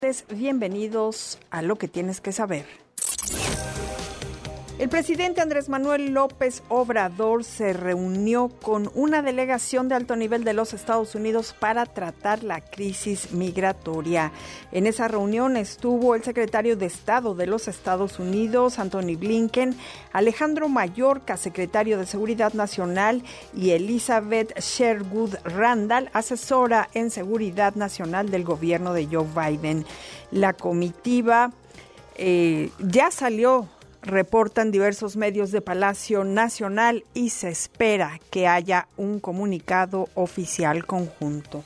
Deportes. Bienvenidos a Lo que tienes que saber. El presidente Andrés Manuel López Obrador se reunió con una delegación de alto nivel de los Estados Unidos para tratar la crisis migratoria. En esa reunión estuvo el secretario de Estado de los Estados Unidos, Antony Blinken, Alejandro Mayorkas, secretario de Seguridad Nacional, y Elizabeth Sherwood Randall, asesora en Seguridad Nacional del gobierno de Joe Biden. La comitiva ya salió, reportan diversos medios de Palacio Nacional, y se espera que haya un comunicado oficial conjunto.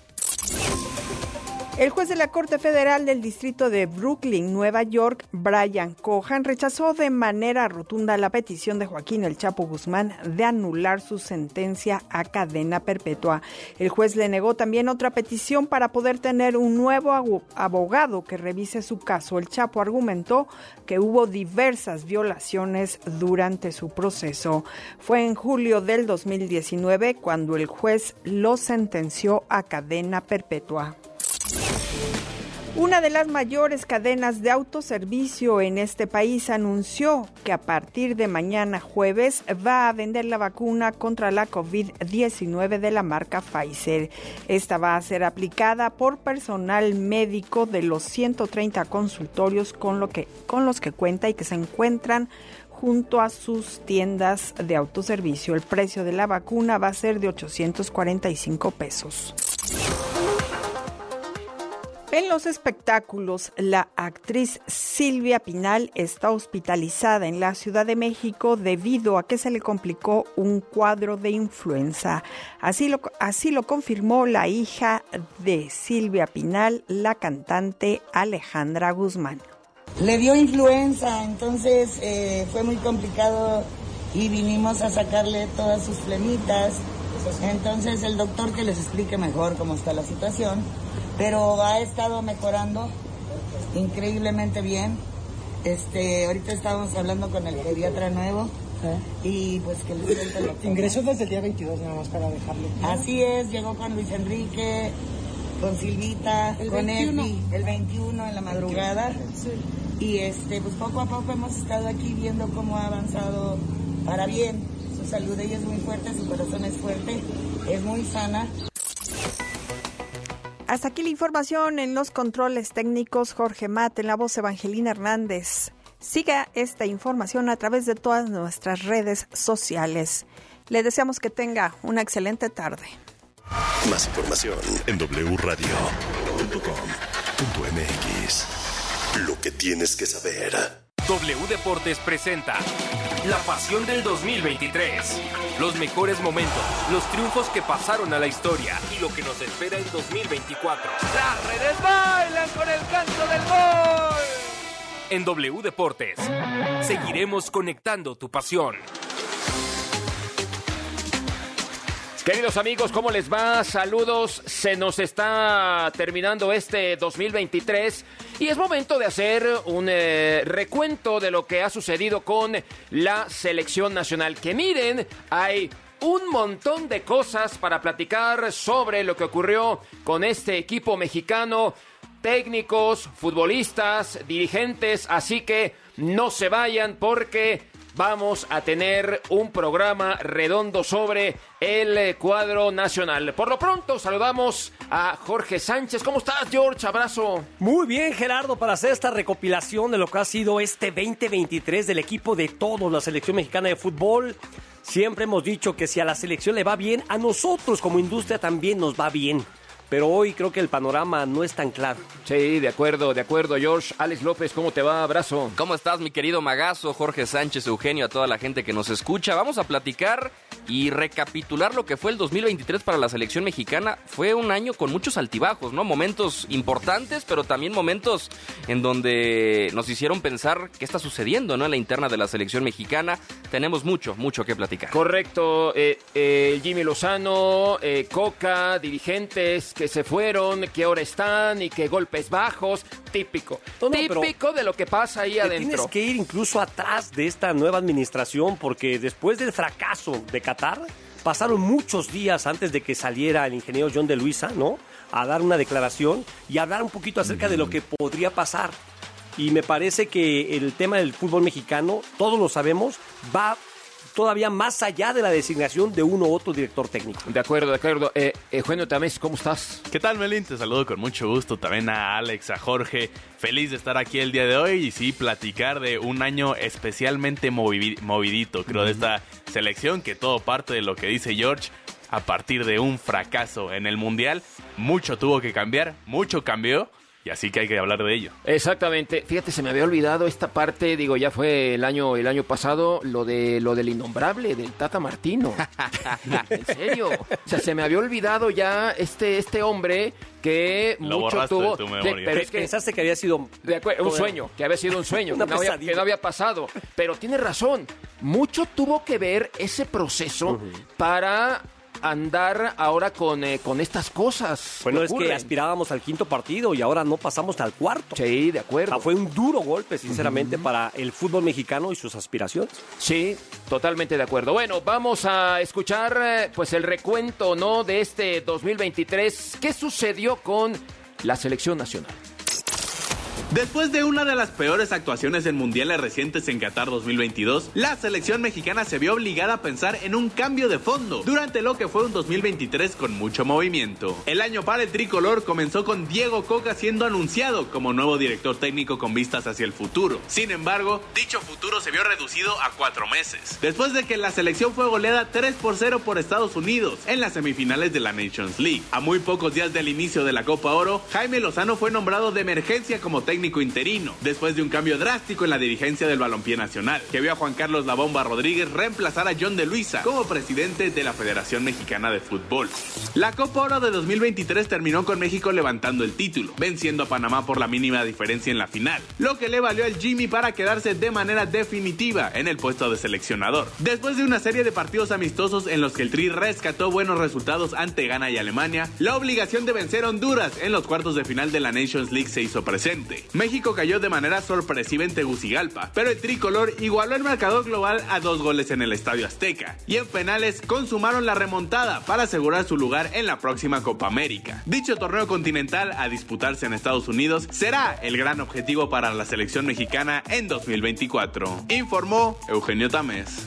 El juez de la Corte Federal del Distrito de Brooklyn, Nueva York, Brian Cohan, rechazó de manera rotunda la petición de Joaquín El Chapo Guzmán de anular su sentencia a cadena perpetua. El juez le negó también otra petición para poder tener un nuevo abogado que revise su caso. El Chapo argumentó que hubo diversas violaciones durante su proceso. Fue en julio del 2019 cuando el juez lo sentenció a cadena perpetua. Una de las mayores cadenas de autoservicio en este país anunció que a partir de mañana jueves va a vender la vacuna contra la COVID-19 de la marca Pfizer. Esta va a ser aplicada por personal médico de los 130 consultorios con los que cuenta y que se encuentran junto a sus tiendas de autoservicio. El precio de la vacuna va a ser de 845 pesos. En los espectáculos, la actriz Silvia Pinal está hospitalizada en la Ciudad de México debido a que se le complicó un cuadro de influenza. Así lo confirmó la hija de Silvia Pinal, la cantante Alejandra Guzmán. Le dio influenza, entonces fue muy complicado y vinimos a sacarle todas sus flemitas. Entonces el doctor que les explique mejor cómo está la situación, pero ha estado mejorando increíblemente bien. Ahorita estábamos hablando con el pediatra nuevo y pues que les cuente lo que... Ingresó desde el día 22 nada más para dejarlo. Así es, llegó con Luis Enrique, con Silvita, con Eddie, el 21 en la madrugada. Sí. Y pues poco a poco hemos estado aquí viendo cómo ha avanzado para bien. Su salud, ella es muy fuerte, su corazón es fuerte, es muy sana. Hasta aquí la información. En los controles técnicos, Jorge Mate, en la voz Evangelina Hernández. Siga esta información a través de todas nuestras redes sociales. Le deseamos que tenga una excelente tarde. Más información en wradio.com.mx. Lo que tienes que saber. W Deportes presenta La Pasión del 2023. Los mejores momentos, los triunfos que pasaron a la historia y lo que nos espera en 2024. Las redes bailan con el canto del gol. En W Deportes seguiremos conectando tu pasión. Queridos amigos, ¿cómo les va? Saludos. Se nos está terminando este 2023 y es momento de hacer un recuento de lo que ha sucedido con la selección nacional. Que miren, hay un montón de cosas para platicar sobre lo que ocurrió con este equipo mexicano. Técnicos, futbolistas, dirigentes, así que no se vayan porque vamos a tener un programa redondo sobre el cuadro nacional. Por lo pronto, saludamos a Jorge Sánchez. ¿Cómo estás, George? Abrazo. Muy bien, Gerardo, para hacer esta recopilación de lo que ha sido este 2023 del equipo de todos, la selección mexicana de fútbol. Siempre hemos dicho que si a la selección le va bien, a nosotros como industria también nos va bien. Pero hoy creo que el panorama no es tan claro. Sí, de acuerdo, George. Alex López, ¿cómo te va? Abrazo. ¿Cómo estás, mi querido Magazo, Jorge Sánchez, Eugenio, a toda la gente que nos escucha? Vamos a platicar y recapitular lo que fue el 2023 para la selección mexicana. Fue un año con muchos altibajos, ¿no? Momentos importantes, pero también momentos en donde nos hicieron pensar qué está sucediendo, ¿no? En la interna de la selección mexicana. Tenemos mucho que platicar. Correcto. Jimmy Lozano, Coca, dirigentes que se fueron, que ahora están y que golpes bajos. Típico de lo que pasa ahí adentro. Tienes que ir incluso atrás de esta nueva administración porque después del fracaso de Qatar pasaron muchos días antes de que saliera el ingeniero John de Luisa, ¿no? a dar una declaración y hablar un poquito acerca de lo que podría pasar. Y me parece que el tema del fútbol mexicano, todos lo sabemos, va todavía más allá de la designación de uno u otro director técnico. De acuerdo. Eugenio Tamés, ¿cómo estás? ¿Qué tal, Melín? Te saludo con mucho gusto. También a Alex, a Jorge. Feliz de estar aquí el día de hoy y sí, platicar de un año especialmente movidito, creo, de esta selección, que todo parte de lo que dice George. A partir de un fracaso en el Mundial, mucho tuvo que cambiar, mucho cambió. Y así que hay que hablar de ello. Exactamente. Fíjate, se me había olvidado esta parte, ya fue el año pasado, lo del innombrable, del Tata Martino. En serio. O sea, se me había olvidado ya este hombre que lo mucho tuvo. De tu memoria. Pero es que pensaste que había sido un sueño, que había sido un sueño, que no había pasado. Pero tiene razón. Mucho tuvo que ver ese proceso para andar ahora con estas cosas. Bueno, es que aspirábamos al quinto partido y ahora no pasamos al cuarto. Sí, de acuerdo. Fue un duro golpe, sinceramente, para el fútbol mexicano y sus aspiraciones. Sí, totalmente de acuerdo. Bueno, vamos a escuchar pues el recuento, ¿no?, de este 2023. ¿Qué sucedió con la selección nacional? Después de una de las peores actuaciones en mundiales recientes en Qatar 2022, la selección mexicana se vio obligada a pensar en un cambio de fondo durante lo que fue un 2023 con mucho movimiento. El año para el tricolor comenzó con Diego Coca siendo anunciado como nuevo director técnico con vistas hacia el futuro. Sin embargo, dicho futuro se vio reducido a 4 meses, después de que la selección fue goleada 3-0 por Estados Unidos en las semifinales de la Nations League. A muy pocos días del inicio de la Copa Oro, Jaime Lozano fue nombrado de emergencia como técnico interino, después de un cambio drástico en la dirigencia del balompié nacional, que vio a Juan Carlos La Bomba Rodríguez reemplazar a John de Luisa como presidente de la Federación Mexicana de Fútbol. La Copa Oro de 2023 terminó con México levantando el título, venciendo a Panamá por la mínima diferencia en la final, lo que le valió al Jimmy para quedarse de manera definitiva en el puesto de seleccionador. Después de una serie de partidos amistosos en los que el Tri rescató buenos resultados ante Ghana y Alemania, la obligación de vencer a Honduras en los cuartos de final de la Nations League se hizo presente. México cayó de manera sorpresiva en Tegucigalpa, pero el tricolor igualó el marcador global a 2 goles en el Estadio Azteca, y en penales consumaron la remontada para asegurar su lugar en la próxima Copa América. Dicho torneo continental, a disputarse en Estados Unidos, será el gran objetivo para la selección mexicana en 2024, informó Eugenio Tamés.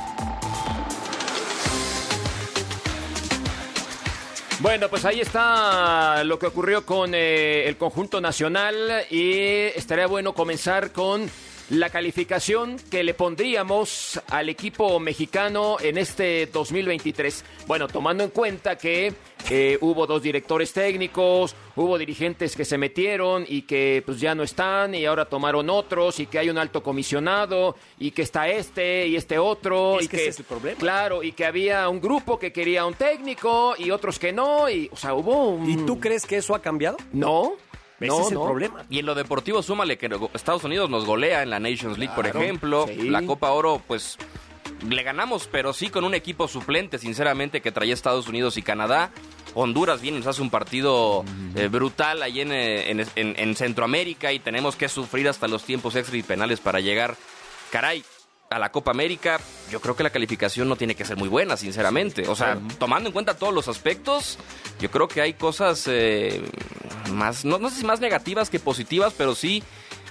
Bueno, pues ahí está lo que ocurrió con el conjunto nacional y estaría bueno comenzar con la calificación que le pondríamos al equipo mexicano en este 2023. Bueno, tomando en cuenta que hubo 2 directores técnicos, hubo dirigentes que se metieron y que pues ya no están y ahora tomaron otros, y que hay un alto comisionado y que está y este otro. Es que ese es el problema. Claro, y que había un grupo que quería un técnico y otros que no, y o sea, hubo un... ¿Y tú crees que eso ha cambiado? No. Ese es el problema. Y en lo deportivo, súmale que Estados Unidos nos golea en la Nations League, Claro, por ejemplo. sí. La Copa Oro, pues, le ganamos, pero sí con un equipo suplente, sinceramente, que traía Estados Unidos y Canadá. Honduras viene, nos hace un partido brutal ahí en Centroamérica, y tenemos que sufrir hasta los tiempos extra y penales para llegar, caray, a la Copa América. Yo creo que la calificación no tiene que ser muy buena, sinceramente. O sea, tomando en cuenta todos los aspectos, yo creo que hay cosas más, no sé si más negativas que positivas, pero sí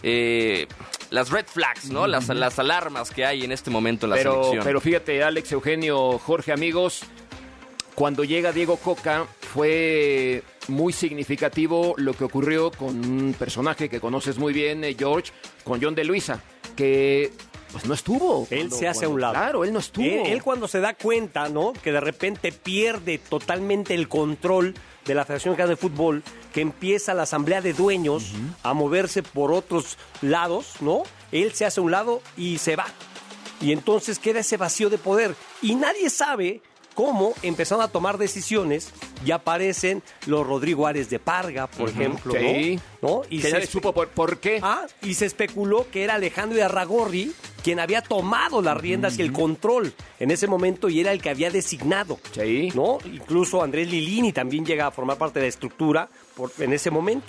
las red flags, ¿no? Las alarmas que hay en este momento en la selección. Pero fíjate, Alex, Eugenio, Jorge, amigos, cuando llega Diego Coca fue muy significativo lo que ocurrió con un personaje que conoces muy bien, George, con John de Luisa, que pues no estuvo. Él se hace a un lado. Claro, él no estuvo. Él cuando se da cuenta, ¿no?, que de repente pierde totalmente el control de la Federación Mexicana de Fútbol, que empieza la asamblea de dueños a moverse por otros lados, ¿no? Él se hace a un lado y se va. Y entonces queda ese vacío de poder. Y nadie sabe cómo empezaron a tomar decisiones y aparecen los Rodrigo Ares de Parga, por ejemplo, sí. ¿no? Y que nadie supo por qué. Y se especuló que era Alejandro Irarrágorri quien había tomado las riendas y el control en ese momento, y era el que había designado, sí, ¿no? Incluso Andrés Lilini también llega a formar parte de la estructura en ese momento.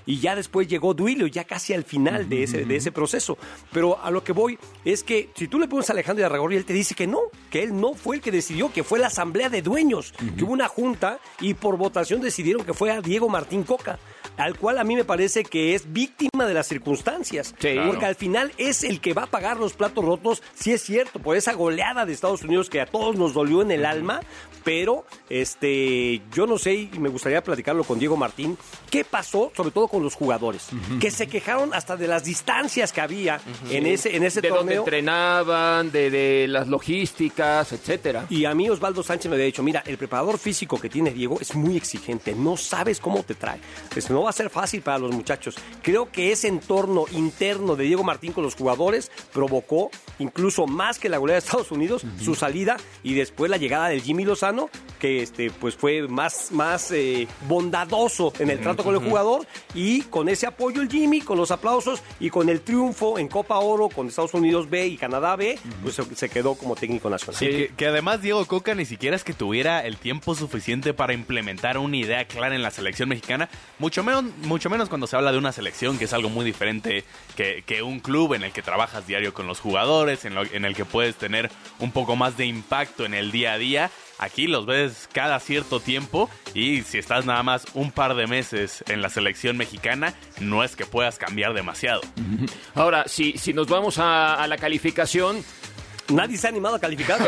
y ya después llegó Duilio, ya casi al final de ese proceso. Pero a lo que voy es que si tú le pones a Alejandro Irarrágorri, él te dice que él no fue el que decidió, que fue la asamblea de dueños, que hubo una junta y por votación decidieron que fue a Diego Martín Coca, al cual a mí me parece que es víctima de las circunstancias, porque al final es el que va a pagar los platos rotos, sí es cierto, por esa goleada de Estados Unidos que a todos nos dolió en el alma, pero yo no sé, y me gustaría platicarlo con Diego Martín, ¿qué pasó, sobre todo con los jugadores? Que se quejaron hasta de las distancias que había en ese de torneo. Donde entrenaban, de las logísticas, etcétera. Y a mí Osvaldo Sánchez me había dicho, mira, el preparador físico que tiene Diego es muy exigente, no sabes cómo te trae. No va a ser fácil para los muchachos. Creo que ese entorno interno de Diego Martín con los jugadores provocó, incluso más que la goleada de Estados Unidos, su salida y después la llegada del Jimmy Lozano, que pues fue más bondadoso en el trato con el jugador, y con ese apoyo el Jimmy, con los aplausos y con el triunfo en Copa Oro con Estados Unidos B y Canadá B, pues se quedó como técnico nacional. Sí, que además Diego Coca ni siquiera es que tuviera el tiempo suficiente para implementar una idea clara en la selección mexicana, mucho menos cuando se habla de una selección, que es algo muy diferente que un club en el que trabajas diario con los jugadores, en el que puedes tener un poco más de impacto en el día a día. Aquí los ves cada cierto tiempo y si estás nada más un par de meses en la selección mexicana, no es que puedas cambiar demasiado. Ahora, si nos vamos a la calificación... Nadie se ha animado a calificar.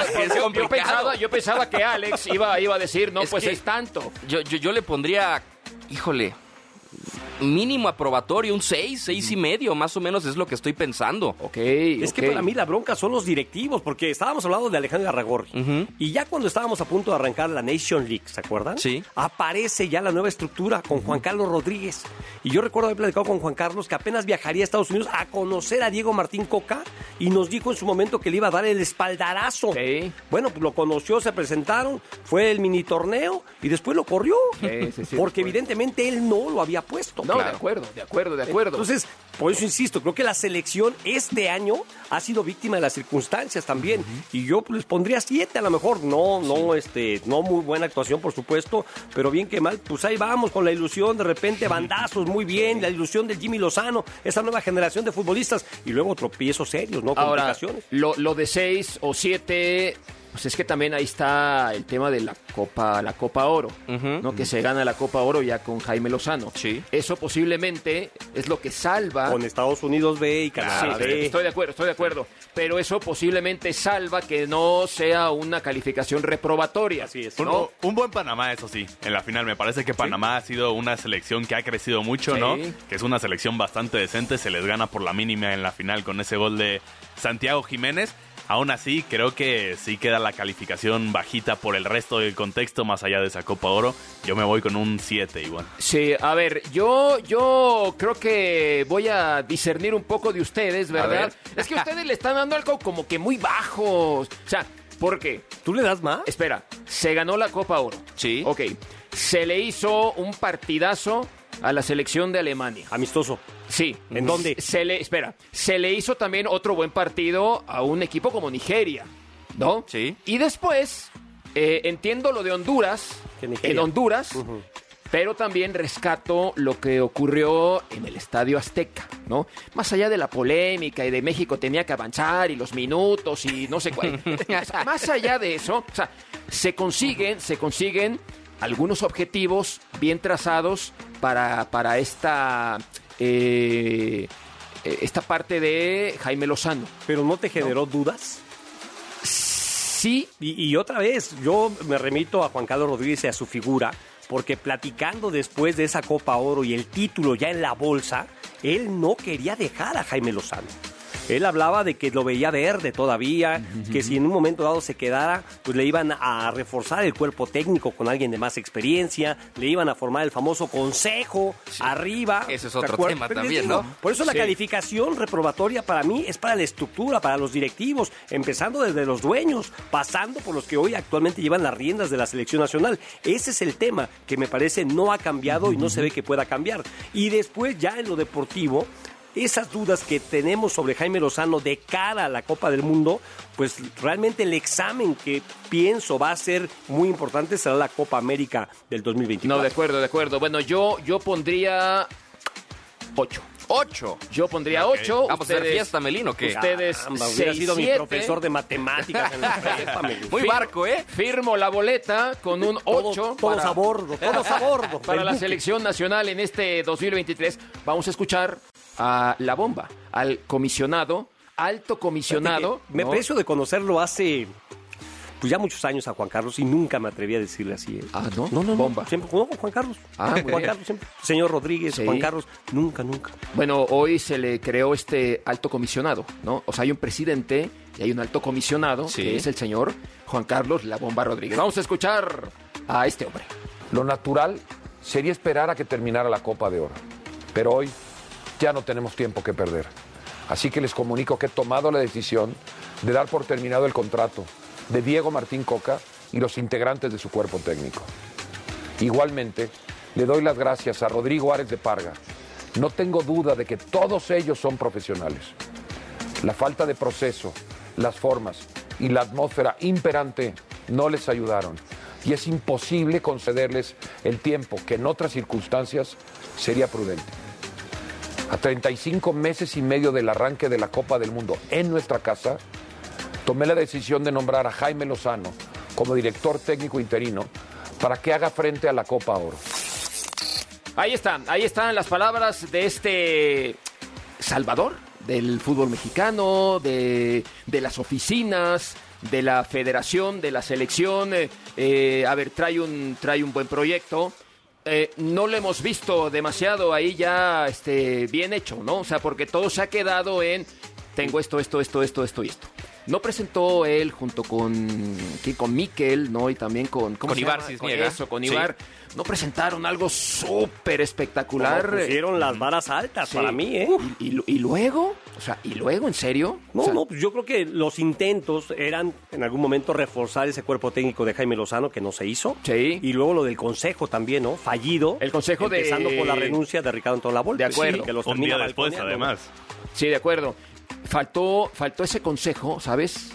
Yo pensaba que Alex iba a decir, no, pues es tanto. Yo le pondría, híjole, mínimo aprobatorio, un 6.5, más o menos es lo que estoy pensando. Es que para mí la bronca son los directivos, porque estábamos hablando de Alejandro Irarrágorri, y ya cuando estábamos a punto de arrancar la Nation League, ¿se acuerdan? Sí. Aparece ya la nueva estructura con Juan Carlos Rodríguez, y yo recuerdo haber platicado con Juan Carlos que apenas viajaría a Estados Unidos a conocer a Diego Martín Coca, y nos dijo en su momento que le iba a dar el espaldarazo. Bueno, pues lo conoció, se presentaron, fue el mini torneo, y después lo corrió, porque evidentemente él no lo había puesto. No, claro. de acuerdo. Entonces, por eso insisto, creo que la selección este año ha sido víctima de las circunstancias también. Y yo les pondría 7 a lo mejor. No muy buena actuación, por supuesto, pero bien que mal, pues ahí vamos con la ilusión, de repente bandazos, muy bien, la ilusión del Jimmy Lozano, esa nueva generación de futbolistas, y luego tropiezos serios, ¿no? Ahora, complicaciones. Lo de 6 o 7... Pues es que también ahí está el tema de la Copa Oro, ¿no? Que se gana la Copa Oro ya con Jaime Lozano. Sí. Eso posiblemente es lo que salva... Con Estados Unidos B y Canadá B. Estoy de acuerdo. Pero eso posiblemente salva que no sea una calificación reprobatoria. Así es. ¿No? Un buen Panamá, eso sí. En la final me parece que Panamá ha sido una selección que ha crecido mucho, ¿no? Que es una selección bastante decente. Se les gana por la mínima en la final con ese gol de Santiago Jiménez. Aún así, creo que sí queda la calificación bajita por el resto del contexto, más allá de esa Copa Oro. Yo me voy con un 7 igual. Sí, a ver, yo creo que voy a discernir un poco de ustedes, ¿verdad? Es que ustedes le están dando algo como que muy bajo. O sea, ¿por qué? ¿Tú le das más? Espera, se ganó la Copa Oro. Sí. Ok, se le hizo un partidazo a la selección de Alemania. Amistoso. Sí. ¿En dónde? Se le hizo también otro buen partido a un equipo como Nigeria, ¿no? Sí. Y después, entiendo lo de Honduras, en Honduras, pero también rescato lo que ocurrió en el Estadio Azteca, ¿no? Más allá de la polémica y de México tenía que avanzar y los minutos y no sé cuál. Más allá de eso, o sea, se consiguen algunos objetivos bien trazados para esta parte de Jaime Lozano. ¿Pero no te generó dudas? Sí. Y otra vez, yo me remito a Juan Carlos Rodríguez y a su figura, porque platicando después de esa Copa Oro y el título ya en la bolsa, él no quería dejar a Jaime Lozano. Él hablaba de que lo veía verde todavía, que si en un momento dado se quedara, pues le iban a reforzar el cuerpo técnico con alguien de más experiencia, le iban a formar el famoso consejo arriba. Ese es otro tema también, ¿no? Por eso la calificación reprobatoria para mí es para la estructura, para los directivos, empezando desde los dueños, pasando por los que hoy actualmente llevan las riendas de la selección nacional. Ese es el tema que me parece no ha cambiado y no se ve que pueda cambiar. Y después ya en lo deportivo, esas dudas que tenemos sobre Jaime Lozano de cara a la Copa del Mundo, pues realmente el examen que pienso va a ser muy importante será la Copa América del 2024. No, de acuerdo. Bueno, yo pondría 8. 8. Yo pondría 8. Vamos a hacer fiesta, Melino, ¿qué? Ustedes Caramba, hubiera sido mi 7. profesor de matemáticas en la prepa, Melino. Muy barco, ¿eh? Firmo la boleta con un 8. Todos a bordo. Para la selección nacional en este 2023. Vamos a escuchar a La Bomba, al comisionado, alto comisionado. Me precio de conocerlo hace... Pues ya muchos años a Juan Carlos y nunca me atreví a decirle así. Ah, ¿no? No. Bomba. Siempre con Juan Carlos. Muy Juan bien. Carlos siempre. Señor Rodríguez, Sí. Juan Carlos, nunca. Bueno, hoy se le creó este alto comisionado, ¿no? O sea, hay un presidente y hay un alto comisionado, Sí. que es el señor Juan Carlos La Bomba Rodríguez. Vamos a escuchar a este hombre. Lo natural sería esperar a que terminara la Copa de Oro, pero hoy ya no tenemos tiempo que perder. Así que les comunico que he tomado la decisión de dar por terminado el contrato de Diego Martín Coca y los integrantes de su cuerpo técnico. Igualmente, le doy las gracias a Rodrigo Ares de Parga. No tengo duda de que todos ellos son profesionales. La falta de proceso, las formas y la atmósfera imperante no les ayudaron y es imposible concederles el tiempo que en otras circunstancias sería prudente. A 35 meses y medio del arranque de la Copa del Mundo en nuestra casa, tomé la decisión de nombrar a Jaime Lozano como director técnico interino para que haga frente a la Copa Oro. Ahí están las palabras de este Salvador del fútbol mexicano, de las oficinas, de la federación, de la selección. Trae un buen proyecto. No lo hemos visto demasiado ahí ya bien hecho, ¿no? O sea, porque todo se ha quedado en tengo esto. No presentó él junto con Mikel, ¿no? Y también con Ibar Cisniega. Con Ibar. Sí. No presentaron algo súper espectacular. Como pusieron las varas altas para mí, ¿eh? ¿Y luego? O sea, ¿y luego, en serio? Pues yo creo que los intentos eran en algún momento reforzar ese cuerpo técnico de Jaime Lozano, que no se hizo. Sí. Y luego lo del consejo también, ¿no? Fallido. El consejo empezando por la renuncia de Ricardo Antonio Lavolpe. De acuerdo. Sí, que los Un día termina después, balconeando, además. Sí, de acuerdo. Faltó ese consejo, ¿sabes?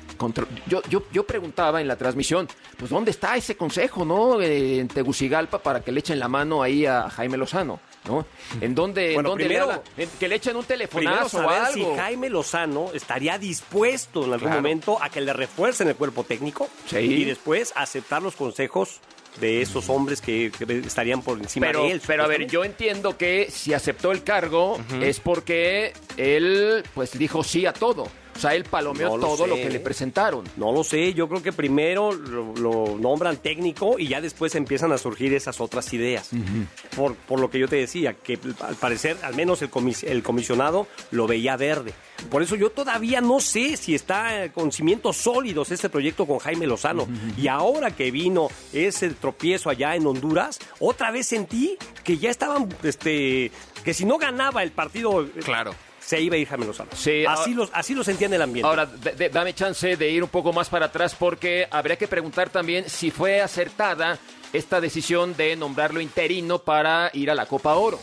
Yo preguntaba en la transmisión, pues ¿dónde está ese consejo, no? En Tegucigalpa para que le echen la mano ahí a Jaime Lozano, ¿no? ¿En dónde? Bueno, primero, que le echen un Primero telefonazo o saber algo. si Jaime Lozano estaría dispuesto en algún Claro. momento a que le refuercen el cuerpo técnico Sí. y después aceptar los consejos de esos hombres que estarían por encima de él. Pero a ver, yo entiendo que si aceptó el cargo es porque él pues dijo sí a todo. O sea, él palomeó No lo todo sé. lo que le presentaron. No lo sé, yo creo que primero lo nombran técnico y ya después empiezan a surgir esas otras ideas. Por lo que yo te decía, que al parecer al menos el comisionado lo veía verde. Por eso yo todavía no sé si está con cimientos sólidos este proyecto con Jaime Lozano. Y ahora que vino ese tropiezo allá en Honduras, otra vez sentí que ya estaban, que si no ganaba el partido... Claro. Se iba a ir Jaime Lozano. Sí, así lo sentía en el ambiente. Ahora, dame chance de ir un poco más para atrás porque habría que preguntar también si fue acertada esta decisión de nombrarlo interino para ir a la Copa Oro.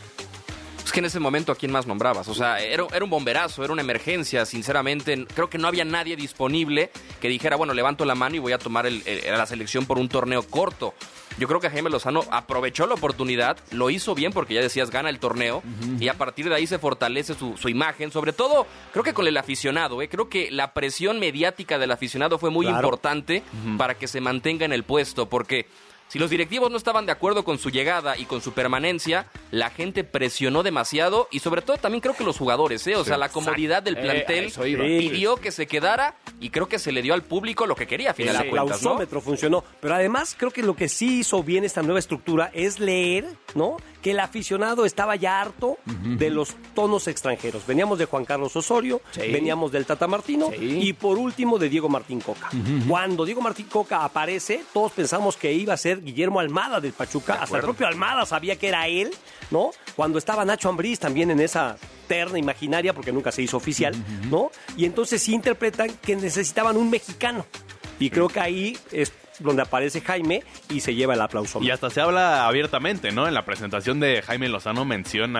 Es que en ese momento, ¿a quién más nombrabas? O sea, era un bomberazo, era una emergencia, sinceramente. Creo que no había nadie disponible que dijera, bueno, levanto la mano y voy a tomar la selección por un torneo corto. Yo creo que Jaime Lozano aprovechó la oportunidad, lo hizo bien porque ya decías, gana el torneo, y a partir de ahí se fortalece su imagen, sobre todo creo que con el aficionado, creo que la presión mediática del aficionado fue muy importante para que se mantenga en el puesto, porque si los directivos no estaban de acuerdo con su llegada y con su permanencia, la gente presionó demasiado y sobre todo también creo que los jugadores, o sea, la comodidad del plantel pidió que se quedara y creo que se le dio al público lo que quería a final de El cuentas, ¿no? aplausómetro funcionó. Pero además creo que lo que sí hizo bien esta nueva estructura es leer, ¿no? Que el aficionado estaba ya harto de los tonos extranjeros. Veníamos de Juan Carlos Osorio, veníamos del Tata Martino y por último de Diego Martín Coca. Cuando Diego Martín Coca aparece, todos pensamos que iba a ser Guillermo Almada del Pachuca. Hasta el propio Almada sabía que era él, ¿no? Cuando estaba Nacho Ambriz también en esa terna imaginaria, porque nunca se hizo oficial, ¿no? Y entonces sí interpretan que necesitaban un mexicano. Y creo que ahí es donde aparece Jaime y se lleva el aplauso. Y hasta se habla abiertamente, ¿no? En la presentación de Jaime Lozano mencionan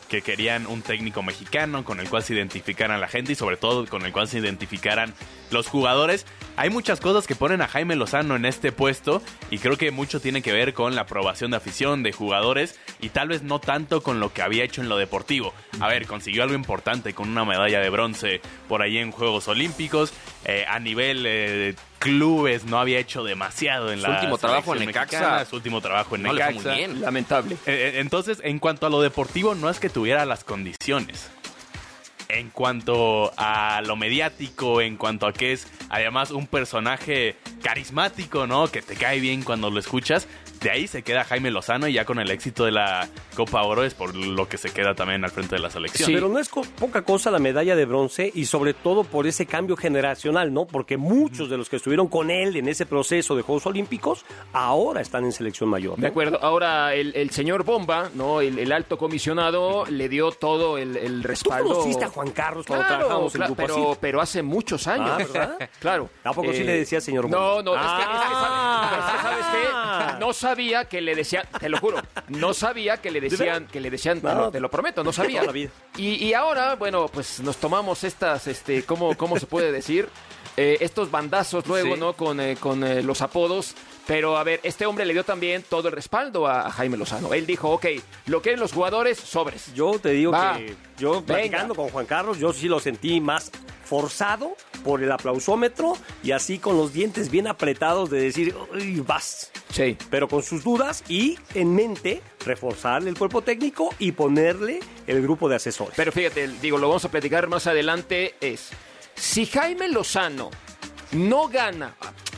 que querían un técnico mexicano con el cual se identificaran la gente y sobre todo con el cual se identificaran los jugadores. Hay muchas cosas que ponen a Jaime Lozano en este puesto y creo que mucho tiene que ver con la aprobación de afición, de jugadores y tal vez no tanto con lo que había hecho en lo deportivo. A ver, consiguió algo importante con una medalla de bronce por ahí en Juegos Olímpicos. A nivel clubes no había hecho demasiado en su último trabajo en Necaxa. Su último trabajo en no Necaxa. Le fue muy bien. Lamentable. Entonces, en cuanto a lo deportivo, no es que tuviera las condiciones. En cuanto a lo mediático, en cuanto a que es además un personaje carismático, ¿no? Que te cae bien cuando lo escuchas. De ahí se queda Jaime Lozano y ya con el éxito de la Copa Oro es por lo que se queda también al frente de la selección. Sí, pero no es poca cosa la medalla de bronce y sobre todo por ese cambio generacional, ¿no? Porque muchos de los que estuvieron con él en ese proceso de Juegos Olímpicos ahora están en selección mayor, ¿no? De acuerdo. Ahora el señor Bomba, ¿no? El alto comisionado le dio todo el respaldo. Tú conociste a Juan Carlos cuando trabajamos en Grupo Asir. Pero hace muchos años. ¿Verdad? Claro. ¿A poco sí le decía señor Bomba? No, es que ¿sabes qué? No sabía que le decían, te lo juro, no sabía que le decían, no, te lo prometo, no sabía. Y ahora, bueno, pues nos tomamos estas, ¿cómo se puede decir? Estos bandazos luego, sí, ¿no? Con los apodos. Pero, a ver, este hombre le dio también todo el respaldo a Jaime Lozano. Él dijo, ok, lo quieren los jugadores, sobres. Yo te digo que yo platicando con Juan Carlos, yo sí lo sentí más forzado por el aplausómetro y así con los dientes bien apretados de decir, uy, vas. Sí. Pero con sus dudas y en mente reforzarle el cuerpo técnico y ponerle el grupo de asesores. Pero fíjate, lo vamos a platicar más adelante, si Jaime Lozano no gana...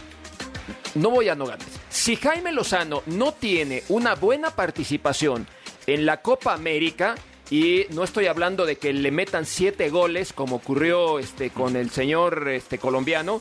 Si Jaime Lozano no tiene una buena participación en la Copa América, y no estoy hablando de que le metan 7 goles como ocurrió con el señor colombiano,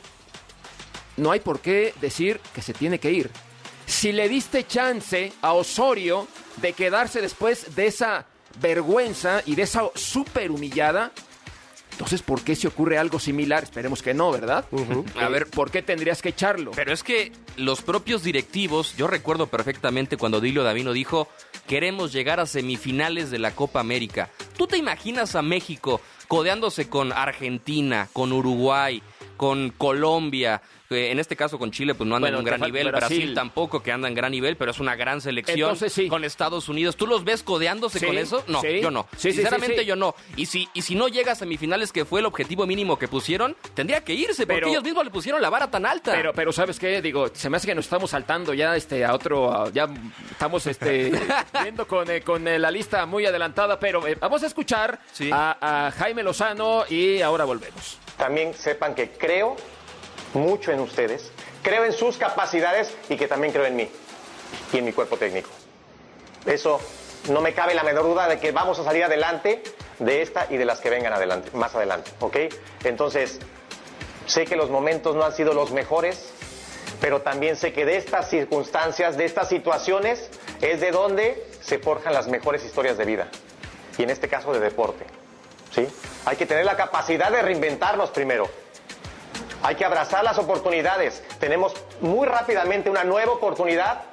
no hay por qué decir que se tiene que ir. Si le diste chance a Osorio de quedarse después de esa vergüenza y de esa súper humillada, entonces, ¿por qué se ocurre algo similar? Esperemos que no, ¿verdad? A ver, ¿por qué tendrías que echarlo? Pero es que los propios directivos, yo recuerdo perfectamente cuando Dilio Davino dijo, queremos llegar a semifinales de la Copa América. ¿Tú te imaginas a México codeándose con Argentina, con Uruguay, con Colombia? En este caso con Chile pues no anda en un gran nivel, Brasil tampoco, que anda en gran nivel, pero es una gran selección. Entonces, sí. Con Estados Unidos. ¿Tú los ves codeándose con eso? No, yo no. Sinceramente yo no. Y si no llega a semifinales, que fue el objetivo mínimo que pusieron, tendría que irse, porque ellos mismos le pusieron la vara tan alta. Pero ¿sabes qué? Se me hace que nos estamos saltando ya a otro, ya estamos viendo con la lista muy adelantada, pero vamos a escuchar a Jaime Lozano y ahora volvemos. También sepan que creo mucho en ustedes, creo en sus capacidades y que también creo en mí y en mi cuerpo técnico. Eso no me cabe la menor duda de que vamos a salir adelante de esta y de las que vengan más adelante, ¿ok? Entonces, sé que los momentos no han sido los mejores, pero también sé que de estas circunstancias, de estas situaciones, es de donde se forjan las mejores historias de vida, y en este caso de deporte, ¿sí? Hay que tener la capacidad de reinventarnos primero. Hay que abrazar las oportunidades. Tenemos muy rápidamente una nueva oportunidad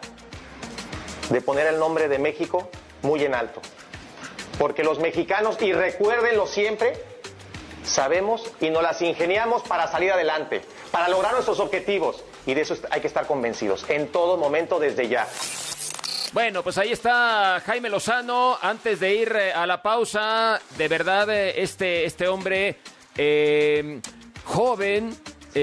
de poner el nombre de México muy en alto. Porque los mexicanos, y recuérdenlo siempre, sabemos y nos las ingeniamos para salir adelante, para lograr nuestros objetivos. Y de eso hay que estar convencidos en todo momento desde ya. Bueno, pues ahí está Jaime Lozano. Antes de ir a la pausa, de verdad, este hombre joven...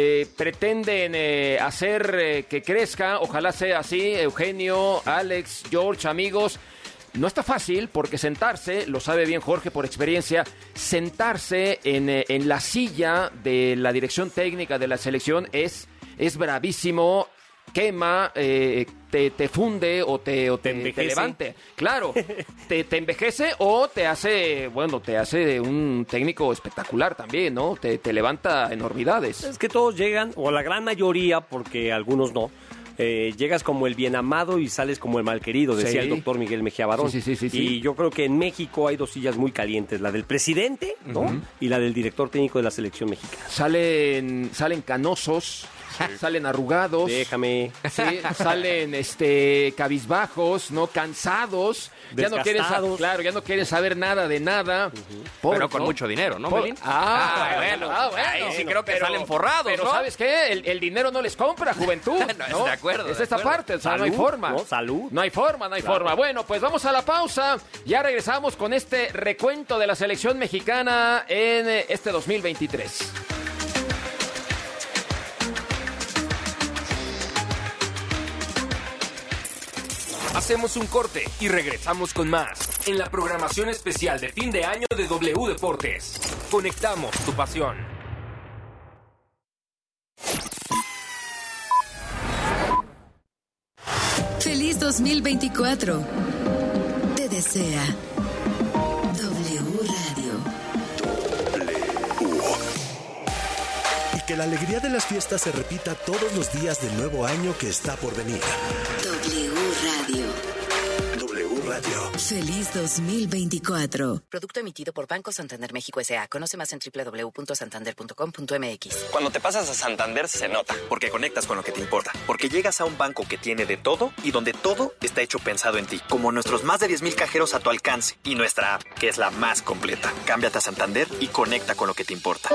pretenden hacer que crezca, ojalá sea así. Eugenio, Alex, George, amigos, no está fácil porque sentarse, lo sabe bien Jorge por experiencia, sentarse en la silla de la dirección técnica de la selección es bravísimo. Quema, te funde o te levante. Claro, te envejece o te hace un técnico espectacular también, ¿no? Te levanta enormidades. Es que todos llegan, o la gran mayoría, porque algunos no, llegas como el bien amado y sales como el mal querido, decía el doctor Miguel Mejía Barón. Sí. Y yo creo que en México hay 2 sillas muy calientes, la del presidente, ¿no? Y la del director técnico de la selección mexicana. Salen canosos, salen arrugados. Déjame. Sí, salen cabizbajos, ¿no? Cansados. Ya no quieren ya no quieren saber nada de nada. Pero con mucho dinero, ¿no, Melín? Bueno. Ahí sí creo que salen forrados, pero ¿no? ¿sabes qué? El dinero no les compra juventud. No, de acuerdo. Es esta parte, o sea, no hay forma. ¿no? Salud. No hay forma. Bueno, pues vamos a la pausa. Ya regresamos con este recuento de la selección mexicana en este 2023. Hacemos un corte y regresamos con más en la programación especial de fin de año de W Deportes. Conectamos tu pasión. Feliz 2024. Te desea W Radio. Y que la alegría de las fiestas se repita todos los días del nuevo año que está por venir. W Radio. W Radio. Feliz 2024. Producto emitido por Banco Santander México S.A. Conoce más en www.santander.com.mx. Cuando te pasas a Santander se nota, porque conectas con lo que te importa. Porque llegas a un banco que tiene de todo y donde todo está hecho pensado en ti. Como nuestros más de 10,000 cajeros a tu alcance y nuestra app, que es la más completa. Cámbiate a Santander y conecta con lo que te importa.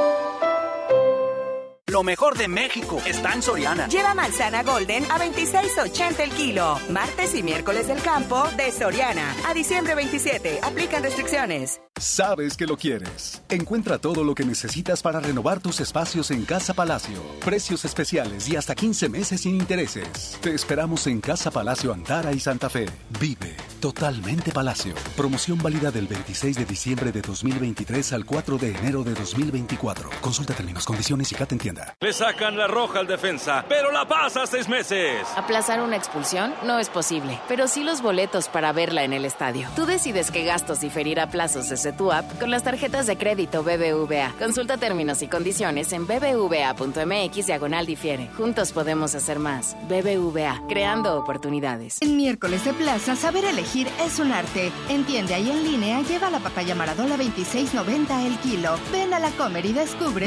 Lo mejor de México está en Soriana. Lleva manzana Golden a $26.80 el kilo. Martes y miércoles del campo de Soriana. A diciembre 27. Aplican restricciones. Sabes que lo quieres. Encuentra todo lo que necesitas para renovar tus espacios en Casa Palacio. Precios especiales y hasta 15 meses sin intereses. Te esperamos en Casa Palacio Antara y Santa Fe. Vive totalmente Palacio. Promoción válida del 26 de diciembre de 2023 al 4 de enero de 2024. Consulta términos, condiciones y CAT en tienda. Le sacan la roja al defensa, pero la pasa 6 meses. Aplazar una expulsión no es posible, pero sí los boletos para verla en el estadio. Tú decides qué gastos diferir a plazos desde tu app con las tarjetas de crédito BBVA. Consulta términos y condiciones en bbva.mx/difiere. Juntos podemos hacer más. BBVA, creando oportunidades. En miércoles de plaza, saber elegir es un arte. En tienda y en línea, lleva la papaya Maradona 26.90 el kilo. Ven a la Comer y descubre.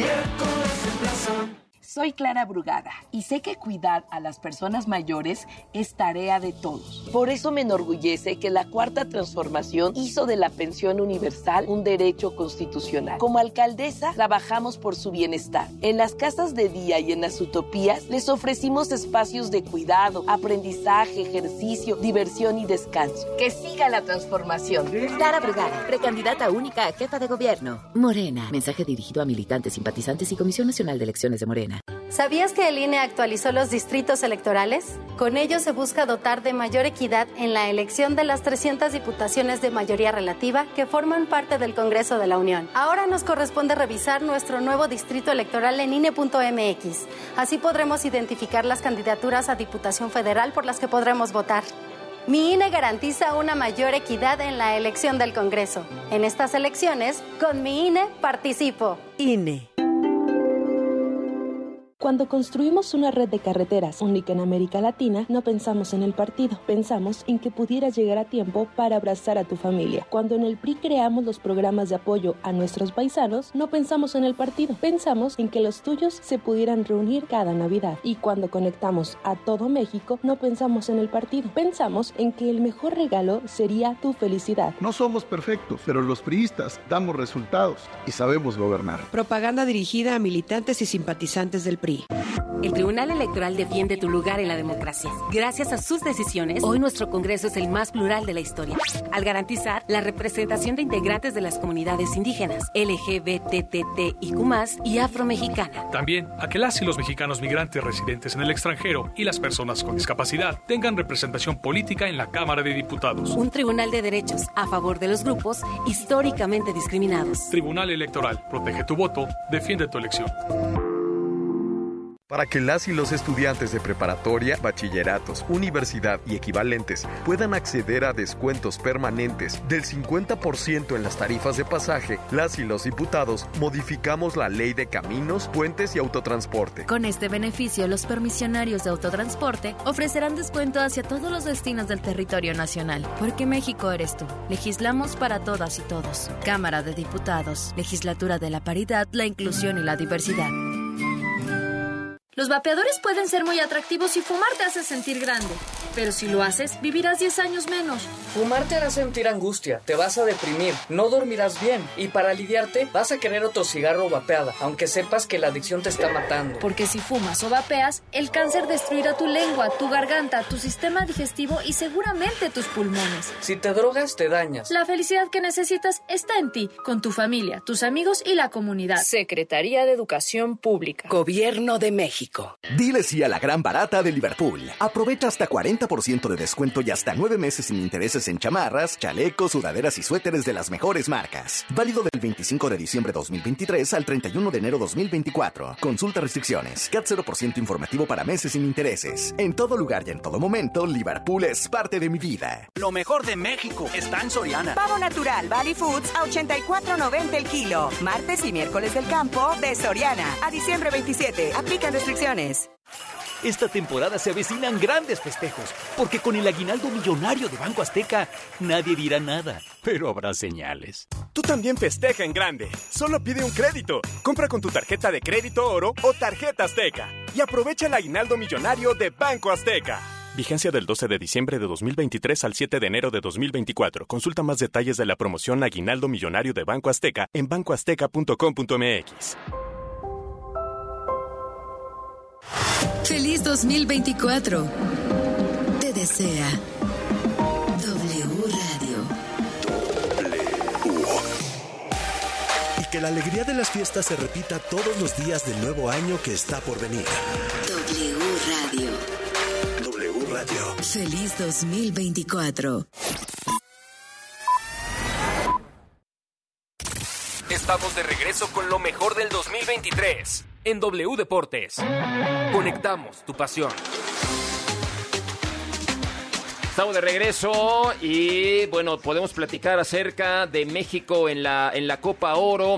Soy Clara Brugada y sé que cuidar a las personas mayores es tarea de todos. Por eso me enorgullece que la Cuarta Transformación hizo de la pensión universal un derecho constitucional. Como alcaldesa, trabajamos por su bienestar. En las casas de día y en las utopías, les ofrecimos espacios de cuidado, aprendizaje, ejercicio, diversión y descanso. Que siga la transformación. Clara Brugada, precandidata única a jefa de gobierno. Morena. Mensaje dirigido a militantes, simpatizantes y Comisión Nacional de Elecciones de Morena. ¿Sabías que el INE actualizó los distritos electorales? Con ello se busca dotar de mayor equidad en la elección de las 300 diputaciones de mayoría relativa que forman parte del Congreso de la Unión. Ahora nos corresponde revisar nuestro nuevo distrito electoral en INE.mx. Así podremos identificar las candidaturas a Diputación Federal por las que podremos votar. Mi INE garantiza una mayor equidad en la elección del Congreso. En estas elecciones, con mi INE participo. INE. Cuando construimos una red de carreteras única en América Latina, no pensamos en el partido, pensamos en que pudieras llegar a tiempo para abrazar a tu familia. Cuando en el PRI creamos los programas de apoyo a nuestros paisanos, no pensamos en el partido, pensamos en que los tuyos se pudieran reunir cada Navidad. Y cuando conectamos a todo México, no pensamos en el partido, pensamos en que el mejor regalo sería tu felicidad. No somos perfectos, pero los priistas damos resultados y sabemos gobernar. Propaganda dirigida a militantes y simpatizantes del PRI. El Tribunal Electoral defiende tu lugar en la democracia. Gracias a sus decisiones, hoy nuestro Congreso es el más plural de la historia, al garantizar la representación de integrantes de las comunidades indígenas, LGBTTIQ+, y afromexicana. También a que las y los mexicanos migrantes residentes en el extranjero y las personas con discapacidad tengan representación política en la Cámara de Diputados. Un tribunal de derechos a favor de los grupos históricamente discriminados. Tribunal Electoral, protege tu voto, defiende tu elección. Para que las y los estudiantes de preparatoria, bachilleratos, universidad y equivalentes puedan acceder a descuentos permanentes del 50% en las tarifas de pasaje, las y los diputados modificamos la Ley de Caminos, Puentes y Autotransporte. Con este beneficio, los permisionarios de autotransporte ofrecerán descuento hacia todos los destinos del territorio nacional. Porque México eres tú. Legislamos para todas y todos. Cámara de Diputados. Legislatura de la Paridad, la Inclusión y la Diversidad. Los vapeadores pueden ser muy atractivos si fumar te hace sentir grande, pero si lo haces, vivirás 10 años menos. Fumar te hará sentir angustia, te vas a deprimir, no dormirás bien y para aliviarte vas a querer otro cigarro o vapeada, aunque sepas que la adicción te está matando. Porque si fumas o vapeas, el cáncer destruirá tu lengua, tu garganta, tu sistema digestivo y seguramente tus pulmones. Si te drogas, te dañas. La felicidad que necesitas está en ti, con tu familia, tus amigos y la comunidad. Secretaría de Educación Pública. Gobierno de México. Dile sí a la gran barata de Liverpool. Aprovecha hasta 40% de descuento y hasta 9 meses sin intereses en chamarras, chalecos, sudaderas y suéteres de las mejores marcas. Válido del 25 de diciembre 2023 al 31 de enero 2024. Consulta restricciones. CAT 0% informativo para meses sin intereses. En todo lugar y en todo momento, Liverpool es parte de mi vida. Lo mejor de México está en Soriana. Pavo natural Valley Foods a $84.90 el kilo. Martes y miércoles del campo de Soriana. A diciembre 27. Aplican restricciones. Esta temporada se avecinan grandes festejos, porque con el aguinaldo millonario de Banco Azteca, nadie dirá nada, pero habrá señales. Tú también festeja en grande. Solo pide un crédito. Compra con tu tarjeta de crédito Oro o tarjeta Azteca. Y aprovecha el aguinaldo millonario de Banco Azteca. Vigencia del 12 de diciembre de 2023 al 7 de enero de 2024. Consulta más detalles de la promoción Aguinaldo Millonario de Banco Azteca en bancoazteca.com.mx. Feliz 2024. Te desea W Radio. Y que la alegría de las fiestas se repita todos los días del nuevo año que está por venir. W Radio. W Radio. Feliz 2024. Estamos de regreso con lo mejor del 2023 en W Deportes. Conectamos tu pasión. Estamos de regreso y bueno, podemos platicar acerca de México en la Copa Oro.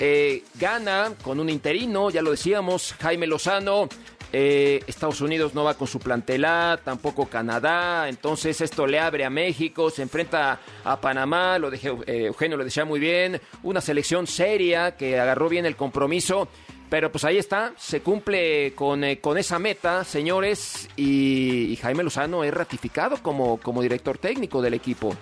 Gana con un interino, ya lo decíamos, Jaime Lozano. Estados Unidos no va con su plantel A, tampoco Canadá, entonces esto le abre a México, se enfrenta a Panamá, Eugenio lo decía muy bien, una selección seria que agarró bien el compromiso, pero pues ahí está, se cumple con esa meta, señores, y Jaime Lozano es ratificado como director técnico del equipo.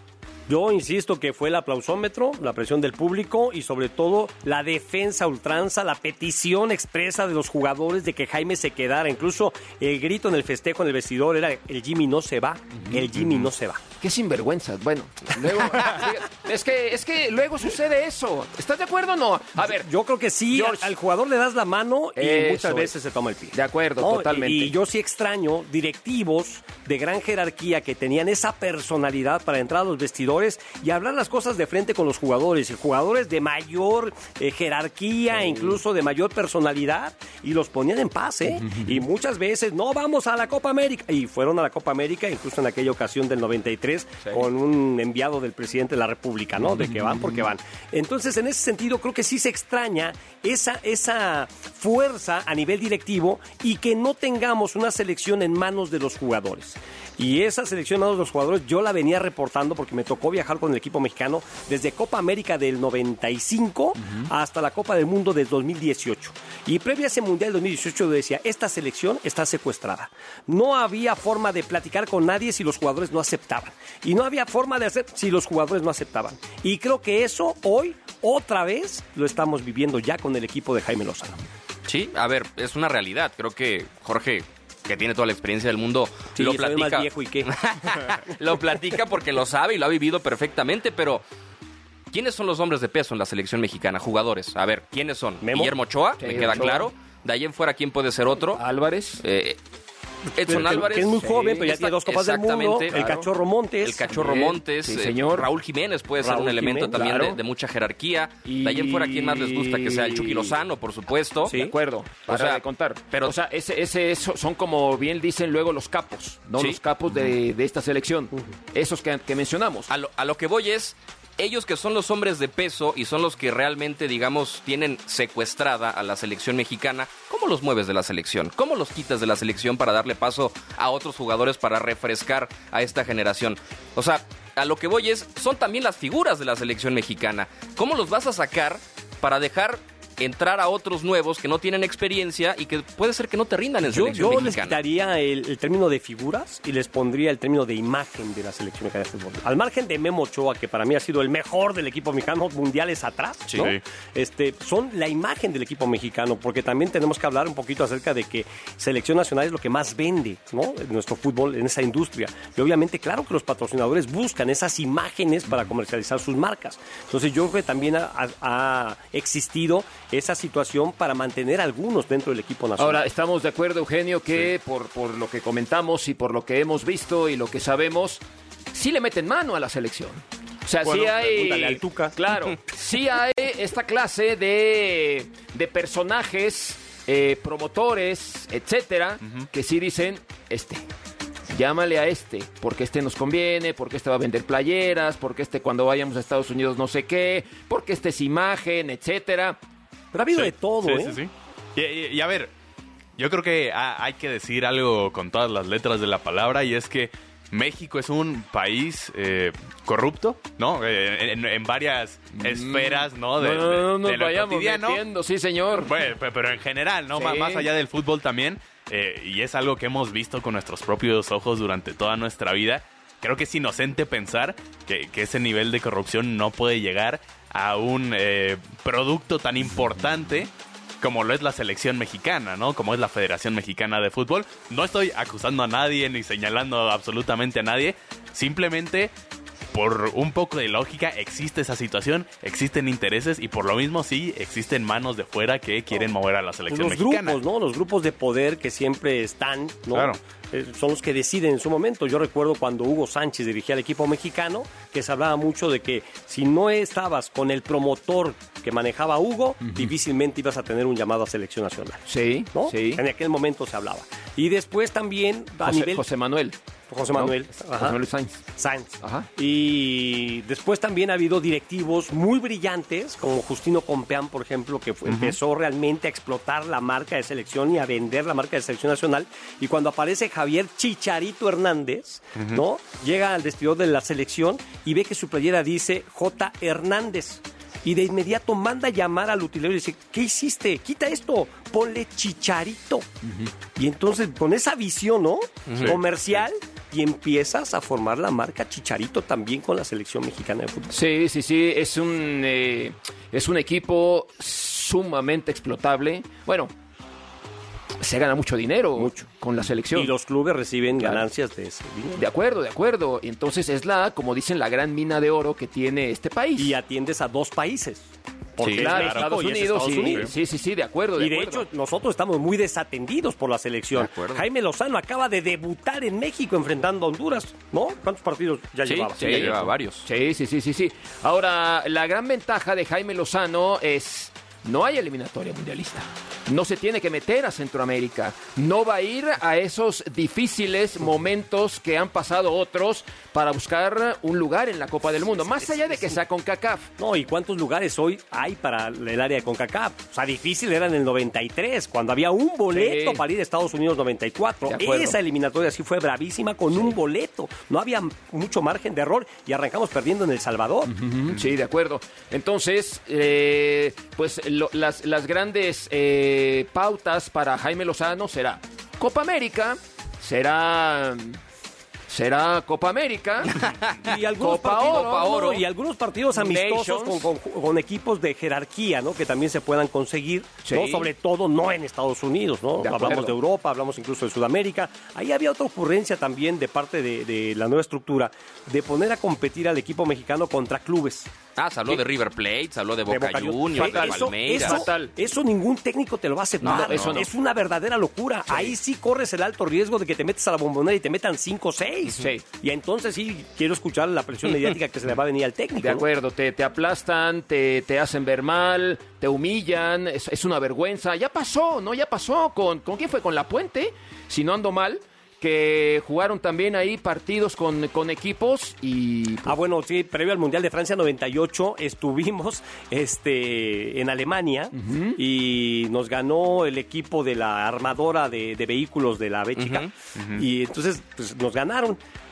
Yo insisto que fue el aplausómetro, la presión del público y sobre todo la defensa a ultranza, la petición expresa de los jugadores de que Jaime se quedara. Incluso el grito en el festejo en el vestidor era el Jimmy no se va, el Jimmy no se va. Qué sinvergüenza. Bueno, luego es que luego sucede eso. ¿Estás de acuerdo o no? A ver, yo creo que sí, al jugador le das la mano y muchas veces se toma el pie. De acuerdo, ¿no? Totalmente. Y yo sí extraño directivos de gran jerarquía que tenían esa personalidad para entrar a los vestidores y hablar las cosas de frente con los jugadores, y jugadores de mayor jerarquía, incluso de mayor personalidad, y los ponían en paz, y muchas veces, no, vamos a la Copa América, y fueron a la Copa América, incluso en aquella ocasión del 93, con un enviado del presidente de la República, ¿no? De que van porque van. Entonces, en ese sentido, creo que sí se extraña esa fuerza a nivel directivo y que no tengamos una selección en manos de los jugadores. Y esa selección en manos de los jugadores yo la venía reportando porque me tocó viajar con el equipo mexicano desde Copa América del 95 hasta la Copa del Mundo del 2018. Y previo a ese Mundial del 2018 yo decía, esta selección está secuestrada. No había forma de platicar con nadie si los jugadores no aceptaban. Y no había forma de hacer si los jugadores no aceptaban. Y creo que eso hoy, otra vez, lo estamos viviendo ya con el equipo de Jaime Lozano. Sí, a ver, es una realidad. Creo que Jorge, que tiene toda la experiencia del mundo, sí, lo platica. Más viejo y qué. Lo platica porque lo sabe y lo ha vivido perfectamente, pero ¿quiénes son los hombres de peso en la selección mexicana? Jugadores. A ver, ¿quiénes son? Memo. Guillermo Ochoa, Sí, me queda Ochoa. claro. De ahí en fuera, ¿quién puede ser otro? Álvarez. Edson Álvarez. Que es muy joven, pero ya tiene 2 Copas del Mundo. Exactamente. El Cachorro Montes. El Cachorro Montes. Sí, señor. Raúl Jiménez puede ser Raúl un elemento Jiménez, también claro. de mucha jerarquía. De ahí en fuera, ¿quién más les gusta que sea? El Chucky Lozano, por supuesto. De acuerdo, para de contar. Pero, o sea, esos son como bien dicen luego los capos, ¿no? Sí. Los capos de esta selección. Esos que mencionamos. A lo que voy es, ellos que son los hombres de peso y son los que realmente, digamos, tienen secuestrada a la selección mexicana, ¿cómo los mueves de la selección? ¿Cómo los quitas de la selección para darle paso a otros jugadores para refrescar a esta generación? O sea, a lo que voy es, son también las figuras de la selección mexicana. ¿Cómo los vas a sacar para dejar entrar a otros nuevos que no tienen experiencia y que puede ser que no te rindan en selección Yo mexicana. les quitaría el término de figuras y les pondría el término de imagen de la selección mexicana de fútbol. Al margen de Memo Ochoa, que para mí ha sido el mejor del equipo mexicano mundiales atrás, Sí. ¿no? Son la imagen del equipo mexicano, porque también tenemos que hablar un poquito acerca de que selección nacional es lo que más vende, ¿no? En nuestro fútbol, en esa industria. Y obviamente, claro que los patrocinadores buscan esas imágenes para comercializar sus marcas. Entonces yo creo que también ha existido esa situación para mantener a algunos dentro del equipo nacional. Ahora, estamos de acuerdo, Eugenio, que por lo que comentamos y por lo que hemos visto y lo que sabemos, sí le meten mano a la selección. O sea, Bueno, sí hay... pregúntale al Tuca. Claro, sí hay esta clase de personajes, promotores, etcétera, que sí dicen, llámale a porque nos conviene, porque va a vender playeras, porque cuando vayamos a Estados Unidos no sé qué, porque es imagen, etcétera. Pero ha habido de todo, Sí. Y a ver, yo creo que hay que decir algo con todas las letras de la palabra, y es que México es un país corrupto, ¿no? En varias esferas, ¿no? No nos de lo vayamos cotidiano. metiendo, sí, señor. Bueno, pero en general, ¿no? Sí. Más allá del fútbol también. Y es algo que hemos visto con nuestros propios ojos durante toda nuestra vida. Creo que es inocente pensar que ese nivel de corrupción no puede llegar a un producto tan importante como lo es la selección mexicana, ¿no? Como es la Federación Mexicana de Fútbol. No estoy acusando a nadie ni señalando absolutamente a nadie. Simplemente, por un poco de lógica, existe esa situación, existen intereses y por lo mismo sí existen manos de fuera que quieren mover a la selección mexicana. Grupos, ¿no? Los grupos de poder que siempre están, ¿no? Claro. Son los que deciden en su momento. Yo recuerdo cuando Hugo Sánchez dirigía al equipo mexicano, que se hablaba mucho de que si no estabas con el promotor que manejaba a Hugo, difícilmente ibas a tener un llamado a selección nacional. Sí, ¿no? sí. En aquel momento se hablaba. Y después también a nivel... José Manuel. José Manuel. ¿No? José Manuel Sainz. Ajá. Y después también ha habido directivos muy brillantes, como Justino Compeán, por ejemplo, que empezó realmente a explotar la marca de selección y a vender la marca de selección nacional. Y cuando aparece Javier Chicharito Hernández, ¿no? Llega al vestidor de la selección y ve que su playera dice J. Hernández. Y de inmediato manda a llamar al utilero y dice, ¿qué hiciste? Quita esto, ponle Chicharito. Y entonces, con esa visión, ¿no? Comercial, y empiezas a formar la marca Chicharito también con la selección mexicana de fútbol. Sí. Es un equipo sumamente explotable. Bueno, se gana mucho dinero con la selección. Y los clubes reciben ganancias de ese dinero. De acuerdo. Entonces es como dicen, la gran mina de oro que tiene este país. Y atiendes a dos países. Porque claro, Estados Unidos. Sí, de acuerdo. Y de hecho, nosotros estamos muy desatendidos por la selección. Jaime Lozano acaba de debutar en México enfrentando a Honduras, ¿no? ¿Cuántos partidos ya llevaba? Sí, ya lleva varios. Sí. Ahora, la gran ventaja de Jaime Lozano es... No hay eliminatoria mundialista. No se tiene que meter a Centroamérica. No va a ir a esos difíciles momentos que han pasado otros para buscar un lugar en la Copa del Mundo. Más allá de que sea CONCACAF. No, ¿y cuántos lugares hoy hay para el área de CONCACAF? O sea, difícil era en el 93, cuando había un boleto para ir a Estados Unidos 94. Esa eliminatoria sí fue bravísima con un boleto. No había mucho margen de error y arrancamos perdiendo en El Salvador. Sí, de acuerdo. Entonces, pues las grandes pautas para Jaime Lozano será Copa América, será Copa América y algunos Copa partidos, Oro, y algunos partidos amistosos con equipos de jerarquía, ¿no? Que también se puedan conseguir, ¿no? Sobre todo no en Estados Unidos, ¿no? Hablamos de Europa, hablamos incluso de Sudamérica. Ahí había otra ocurrencia también de parte de la nueva estructura de poner a competir al equipo mexicano contra clubes. Se habló de River Plate, se habló de Boca Juniors, de Palmeiras. Eso ningún técnico te lo va a aceptar. No. Es una verdadera locura. Sí. Ahí sí corres el alto riesgo de que te metes a la Bombonera y te metan 5 o 6. Sí. Y entonces sí quiero escuchar la presión mediática que se le va a venir al técnico. De acuerdo, te aplastan, te hacen ver mal, te humillan, es una vergüenza. Ya pasó, ¿no? Ya pasó. ¿Con quién fue? ¿Con La Puente? Si no ando mal. Que jugaron también ahí partidos con equipos y... bueno, sí, previo al Mundial de Francia 98 estuvimos en Alemania y nos ganó el equipo de la armadora de vehículos de la Bélgica y entonces pues, nos ganaron.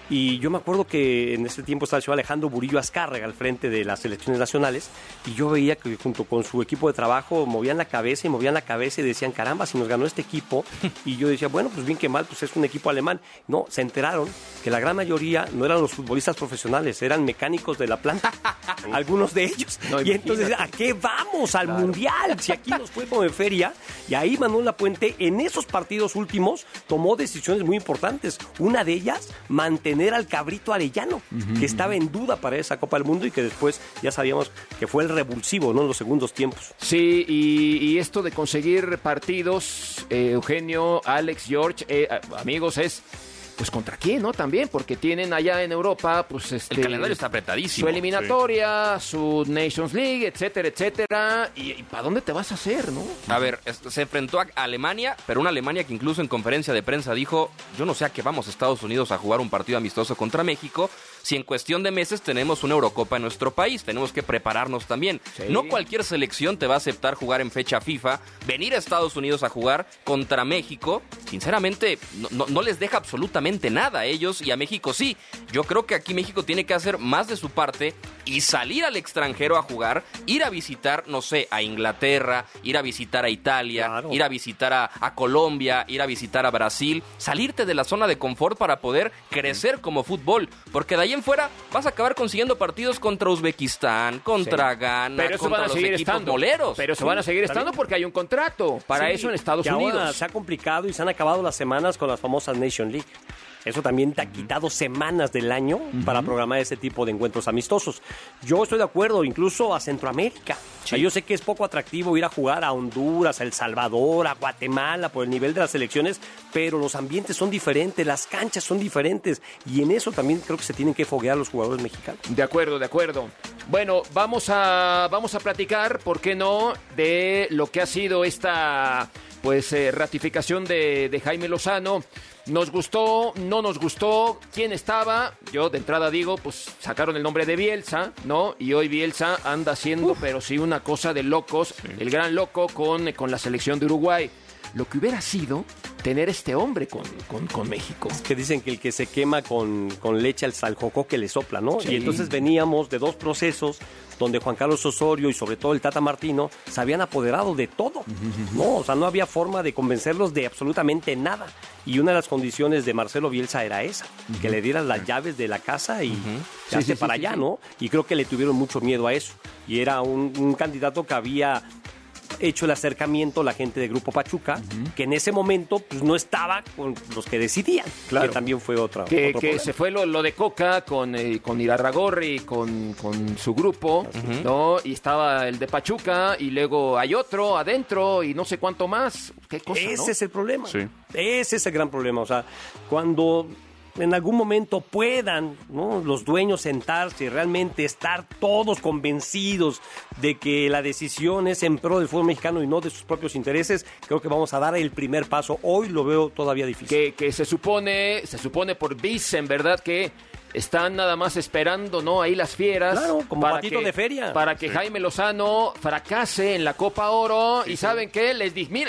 Y yo me acuerdo que en ese tiempo estaba el señor Alejandro Burillo Azcárraga al frente de las selecciones nacionales, y yo veía que junto con su equipo de trabajo movían la cabeza y decían, caramba, si nos ganó este equipo. Y yo decía, bueno, pues bien que mal, pues es un equipo alemán. No, se enteraron que la gran mayoría no eran los futbolistas profesionales, eran mecánicos de la planta, algunos de ellos. No, y entonces, ¿a qué vamos? Al Mundial, si aquí nos fue como en feria. Y ahí Manuel Lapuente, en esos partidos últimos, tomó decisiones muy importantes. Una de ellas, mantener al Cabrito Arellano, que estaba en duda para esa Copa del Mundo y que después ya sabíamos que fue el revulsivo, ¿no?, en los segundos tiempos. Sí, y esto de conseguir partidos, Eugenio, Alex, George, amigos, es... Pues contra quién, ¿no? También, porque tienen allá en Europa, pues el calendario está apretadísimo. Su eliminatoria, su Nations League, etcétera, etcétera. ¿Y para dónde te vas a hacer, no? A ver, se enfrentó a Alemania, pero una Alemania que incluso en conferencia de prensa dijo, yo no sé a qué vamos a Estados Unidos a jugar un partido amistoso contra México, si en cuestión de meses tenemos una Eurocopa en nuestro país, tenemos que prepararnos también. Sí. No cualquier selección te va a aceptar jugar en fecha FIFA, venir a Estados Unidos a jugar contra México, sinceramente no les deja absolutamente nada a ellos, y a México sí. Yo creo que aquí México tiene que hacer más de su parte y salir al extranjero a jugar, ir a visitar, no sé, a Inglaterra, ir a visitar a Italia, claro, ir a visitar a Colombia, ir a visitar a Brasil, salirte de la zona de confort para poder crecer como fútbol, porque de ahí en fuera vas a acabar consiguiendo partidos contra Uzbekistán, contra Ghana, pero contra van a los seguir equipos estando moleros. Pero se van a seguir estando porque hay un contrato para eso en Estados Unidos. Ahora se ha complicado y se han acabado las semanas con las famosas Nation League. Eso también te ha quitado semanas del año para programar ese tipo de encuentros amistosos. Yo estoy de acuerdo, incluso a Centroamérica. Sí. O sea, yo sé que es poco atractivo ir a jugar a Honduras, a El Salvador, a Guatemala, por el nivel de las selecciones, pero los ambientes son diferentes, las canchas son diferentes, y en eso también creo que se tienen que foguear los jugadores mexicanos. De acuerdo, de acuerdo. Bueno, vamos a platicar, ¿por qué no?, de lo que ha sido esta ratificación de Jaime Lozano. ¿Nos gustó? ¿No nos gustó? ¿Quién estaba? Yo de entrada digo, pues sacaron el nombre de Bielsa, ¿no? Y hoy Bielsa anda haciendo, pero sí, una cosa de locos, sí, el gran loco con la selección de Uruguay. Lo que hubiera sido tener este hombre con México. Es que dicen que el que se quema con leche al jocó que le sopla, ¿no? Sí. Y entonces veníamos de dos procesos donde Juan Carlos Osorio y sobre todo el Tata Martino se habían apoderado de todo, ¿no? O sea, no había forma de convencerlos de absolutamente nada. Y una de las condiciones de Marcelo Bielsa era esa, que le dieran las llaves de la casa y para allá, ¿no? Y creo que le tuvieron mucho miedo a eso. Y era un candidato que había hecho el acercamiento la gente de Grupo Pachuca, que en ese momento pues no estaba con los que decidían, claro, que también fue otro que se fue lo de Coca con Irarragorri, con su grupo, ¿no? Y estaba el de Pachuca y luego hay otro adentro y no sé cuánto más. ¿Qué cosa, ese no? es el problema. Sí. Ese es el gran problema. O sea, cuando en algún momento puedan, ¿no?, los dueños sentarse y realmente estar todos convencidos de que la decisión es en pro del fútbol mexicano y no de sus propios intereses, creo que vamos a dar el primer paso. Hoy lo veo todavía difícil. Que se supone por Vicen, ¿verdad?, que están nada más esperando, ¿no?, ahí las fieras. Claro, como patito de feria. Para que Jaime Lozano fracase en la Copa Oro. Sí, y ¿saben qué? Les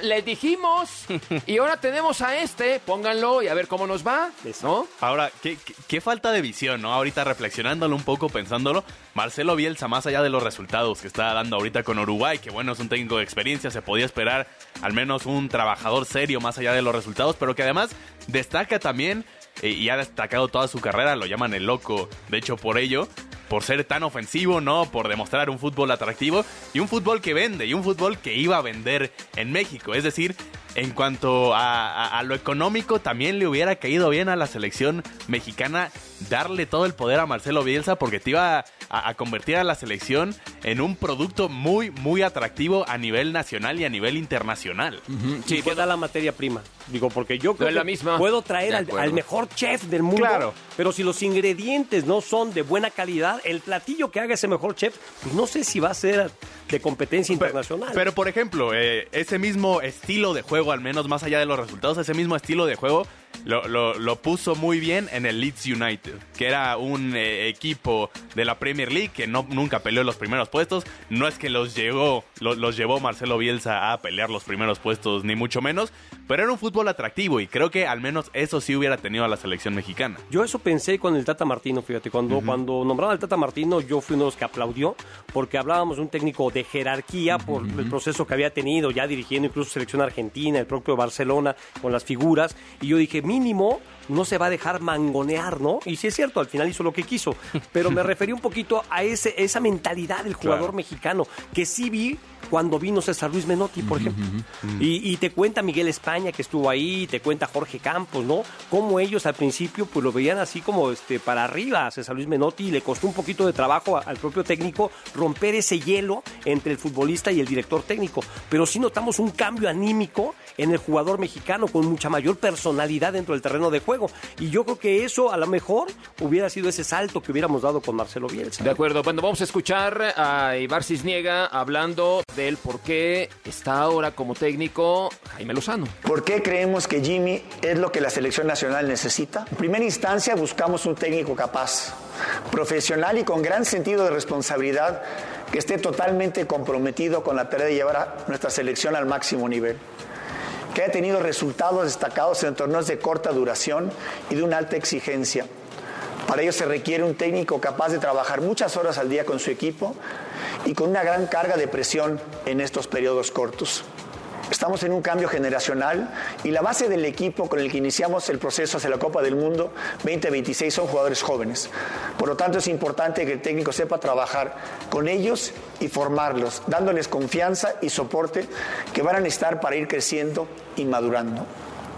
dijimos. Y ahora tenemos a pónganlo y a ver cómo nos va, ¿no? Ahora, qué falta de visión, ¿no? Ahorita reflexionándolo un poco, pensándolo, Marcelo Bielsa, más allá de los resultados que está dando ahorita con Uruguay, que bueno, es un técnico de experiencia, se podía esperar al menos un trabajador serio más allá de los resultados, pero que además destaca también, y ha destacado toda su carrera, lo llaman el loco, de hecho por ello, por ser tan ofensivo, ¿no? Por demostrar un fútbol atractivo y un fútbol que vende, y un fútbol que iba a vender en México. Es decir, en cuanto a lo económico, también le hubiera caído bien a la selección mexicana darle todo el poder a Marcelo Bielsa, porque te iba a convertir a la selección en un producto muy, muy atractivo a nivel nacional y a nivel internacional. Sí, que da la materia prima. Digo, porque yo creo que la misma. Puedo traer al mejor chef del mundo, claro, pero si los ingredientes no son de buena calidad, el platillo que haga ese mejor chef, pues no sé si va a ser de competencia internacional. Pero por ejemplo, ese mismo estilo de juego, al menos más allá de los resultados, ese mismo estilo de juego lo puso muy bien en el Leeds United, que era un equipo de la Premier League que nunca peleó los primeros puestos. No es que los llevó Marcelo Bielsa a pelear los primeros puestos, ni mucho menos, pero era un fútbol atractivo y creo que al menos eso sí hubiera tenido a la selección mexicana. Yo eso pensé con el Tata Martino, fíjate, cuando nombraron al Tata Martino, yo fui uno de los que aplaudió, porque hablábamos de un técnico de jerarquía por el proceso que había tenido, ya dirigiendo incluso selección argentina, el propio Barcelona, con las figuras, y yo dije, mínimo no se va a dejar mangonear, ¿no? Y sí es cierto, al final hizo lo que quiso, pero me referí un poquito a esa mentalidad del jugador mexicano, que sí vi cuando vino César Luis Menotti, por ejemplo. Y te cuenta Miguel España, que estuvo ahí, te cuenta Jorge Campos, ¿no? Cómo ellos al principio pues lo veían así como para arriba a César Luis Menotti, y le costó un poquito de trabajo al propio técnico romper ese hielo entre el futbolista y el director técnico. Pero sí notamos un cambio anímico en el jugador mexicano, con mucha mayor personalidad dentro del terreno de juego. Y yo creo que eso a lo mejor hubiera sido ese salto que hubiéramos dado con Marcelo Bielsa. De acuerdo, bueno, vamos a escuchar a Ibar Cisniega hablando del por qué está ahora como técnico Jaime Lozano. ¿Por qué creemos que Jimmy es lo que la selección nacional necesita? En primera instancia buscamos un técnico capaz, profesional y con gran sentido de responsabilidad, que esté totalmente comprometido con la tarea de llevar a nuestra selección al máximo nivel, que haya tenido resultados destacados en torneos de corta duración y de una alta exigencia. Para ello se requiere un técnico capaz de trabajar muchas horas al día con su equipo y con una gran carga de presión en estos periodos cortos. Estamos en un cambio generacional y la base del equipo con el que iniciamos el proceso hacia la Copa del Mundo 2026 son jugadores jóvenes. Por lo tanto, es importante que el técnico sepa trabajar con ellos y formarlos, dándoles confianza y soporte que van a necesitar para ir creciendo y madurando.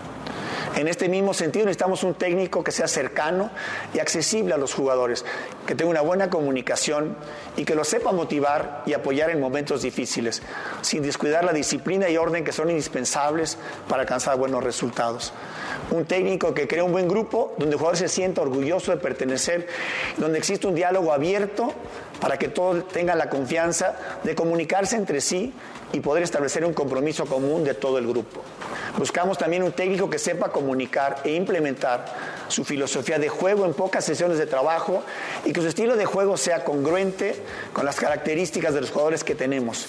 En este mismo sentido, necesitamos un técnico que sea cercano y accesible a los jugadores, que tenga una buena comunicación y que los sepa motivar y apoyar en momentos difíciles, sin descuidar la disciplina y orden que son indispensables para alcanzar buenos resultados. Un técnico que cree un buen grupo, donde el jugador se sienta orgulloso de pertenecer, donde existe un diálogo abierto para que todos tengan la confianza de comunicarse entre sí y poder establecer un compromiso común de todo el grupo. Buscamos también un técnico que sepa comunicar e implementar su filosofía de juego en pocas sesiones de trabajo y que su estilo de juego sea congruente con las características de los jugadores que tenemos.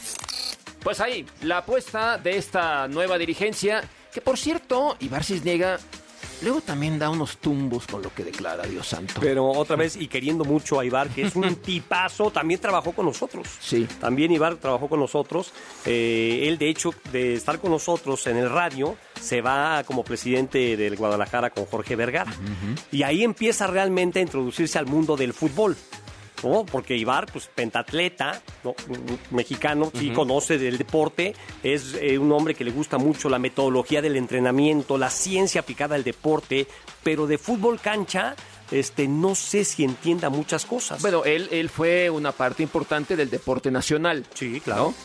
Pues ahí, la apuesta de esta nueva dirigencia, que por cierto, Ibar Cisniega luego también da unos tumbos con lo que declara, Dios santo. Pero otra vez, y queriendo mucho a Ibar, que es un tipazo, también trabajó con nosotros. Sí. También Ibar trabajó con nosotros. Él, de hecho, de estar con nosotros en el radio, se va como presidente del Guadalajara con Jorge Vergara. Y ahí empieza realmente a introducirse al mundo del fútbol, ¿no? Porque Ibar, pues pentatleta, ¿no? Mexicano, sí conoce del deporte, es un hombre que le gusta mucho la metodología del entrenamiento, la ciencia aplicada al deporte, pero de fútbol cancha, no sé si entienda muchas cosas. Bueno, él fue una parte importante del deporte nacional. Sí, claro. ¿No?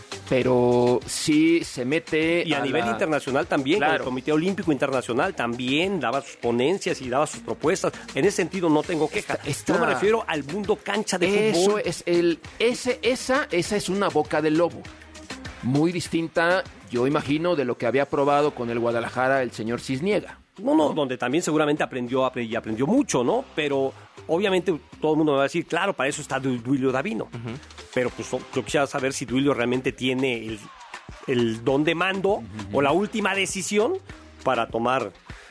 Pero sí se mete y a nivel internacional también, claro. El Comité Olímpico Internacional también daba sus ponencias y daba sus propuestas. En ese sentido no tengo queja. Yo me refiero al mundo cancha de fútbol. Esa es una boca del lobo. Muy distinta, yo imagino, de lo que había probado con el Guadalajara el señor Cisniega. No, donde también seguramente aprendió mucho, ¿no? Pero obviamente todo el mundo me va a decir, claro, para eso está Duilio Davino. Pero pues yo quisiera saber si Duilio realmente tiene el don de mando o la última decisión para tomar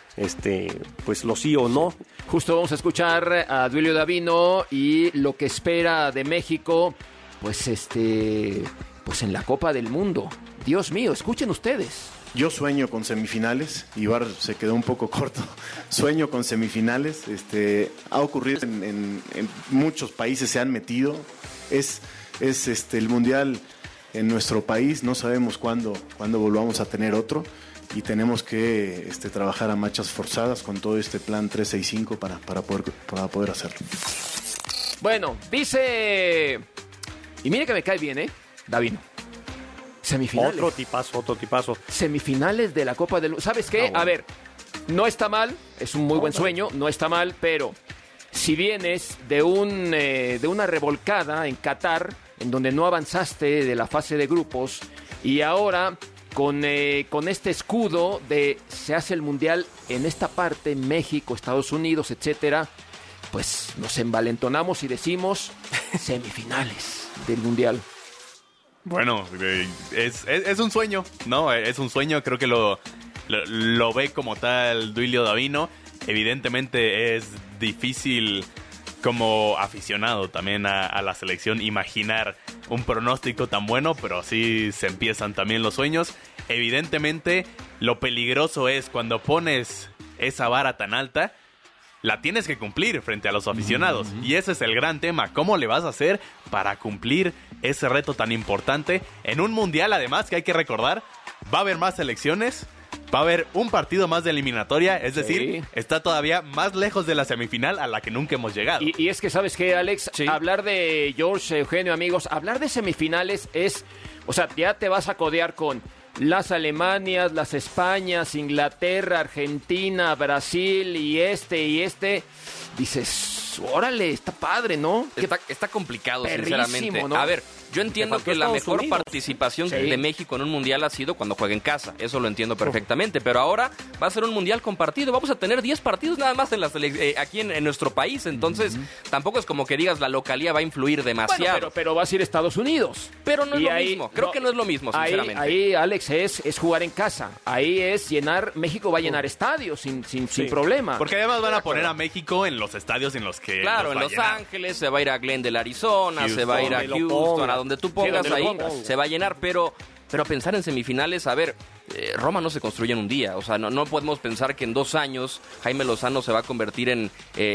pues lo sí o no. Justo vamos a escuchar a Duilio Davino y lo que espera de México, pues pues en la Copa del Mundo. Dios mío, escuchen ustedes. Yo sueño con semifinales, Ibar se quedó un poco corto, sueño con semifinales, ha ocurrido en muchos países, se han metido, es el Mundial en nuestro país, no sabemos cuándo volvamos a tener otro y tenemos que trabajar a marchas forzadas con todo este plan 365 para poder hacerlo. Bueno, dice, y mire que me cae bien, Davino. Semifinales. Otro tipazo. Semifinales de la Copa del Mundo. ¿Sabes qué? Bueno. A ver, no está mal, es un muy buen sueño, no está mal, pero si vienes de una revolcada en Qatar, en donde no avanzaste de la fase de grupos, y ahora con este escudo de se hace el Mundial en esta parte, México, Estados Unidos, etcétera, pues nos envalentonamos y decimos semifinales del Mundial. Bueno, es un sueño, ¿no? Es un sueño, creo que lo ve como tal Duilio Davino. Evidentemente es difícil como aficionado también a la selección imaginar un pronóstico tan bueno, pero así se empiezan también los sueños. Evidentemente lo peligroso es cuando pones esa vara tan alta, la tienes que cumplir frente a los aficionados. Y ese es el gran tema. ¿Cómo le vas a hacer para cumplir ese reto tan importante en un mundial? Además, que hay que recordar, va a haber más selecciones, va a haber un partido más de eliminatoria. Es decir, está todavía más lejos de la semifinal a la que nunca hemos llegado. Y es que, ¿sabes qué, Alex? Sí. Hablar de George, Eugenio, amigos, hablar de semifinales es... O sea, ya te vas a codear con las Alemanias, las Españas, Inglaterra, Argentina, Brasil y este. Dices, órale, está padre, ¿no? Está complicado, sinceramente. ¿No? A ver, yo entiendo que la mejor participación de México en un mundial ha sido cuando juega en casa. Eso lo entiendo perfectamente. Pero ahora va a ser un mundial compartido. Vamos a tener 10 partidos nada más aquí en nuestro país. Entonces, tampoco es como que digas la localía va a influir demasiado. Bueno, pero vas a ir a Estados Unidos. Pero no es lo mismo. Creo que no es lo mismo, sinceramente. Ahí, Alex, es jugar en casa. Ahí es llenar... México va a llenar estadios sin problema. Porque además van a poner a México en los estadios en los que... Claro, en Los Ángeles, se va a ir a Glendale, Arizona, se va a ir a Houston, a donde tú pongas ahí, se va a llenar, pero pensar en semifinales, a ver, Roma no se construye en un día, o sea, no podemos pensar que en 2 años Jaime Lozano se va a convertir en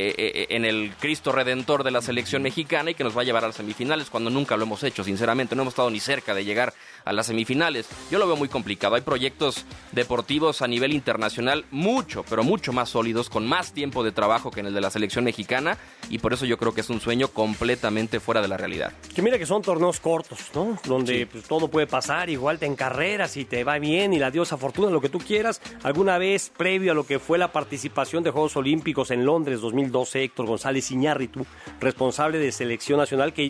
el Cristo Redentor de la selección mexicana y que nos va a llevar a las semifinales, cuando nunca lo hemos hecho, sinceramente, no hemos estado ni cerca de llegar a las semifinales. Yo lo veo muy complicado, hay proyectos deportivos a nivel internacional mucho, pero mucho más sólidos, con más tiempo de trabajo que en el de la selección mexicana, y por eso yo creo que es un sueño completamente fuera de la realidad. Que mira que son torneos cortos, ¿no? Donde pues, todo puede pasar, igual te encarreras y te va bien y la diosa fortuna, lo que tú quieras. Alguna vez, previo a lo que fue la participación de Juegos Olímpicos en Londres 2012, Héctor González Iñárritu, responsable de selección nacional, que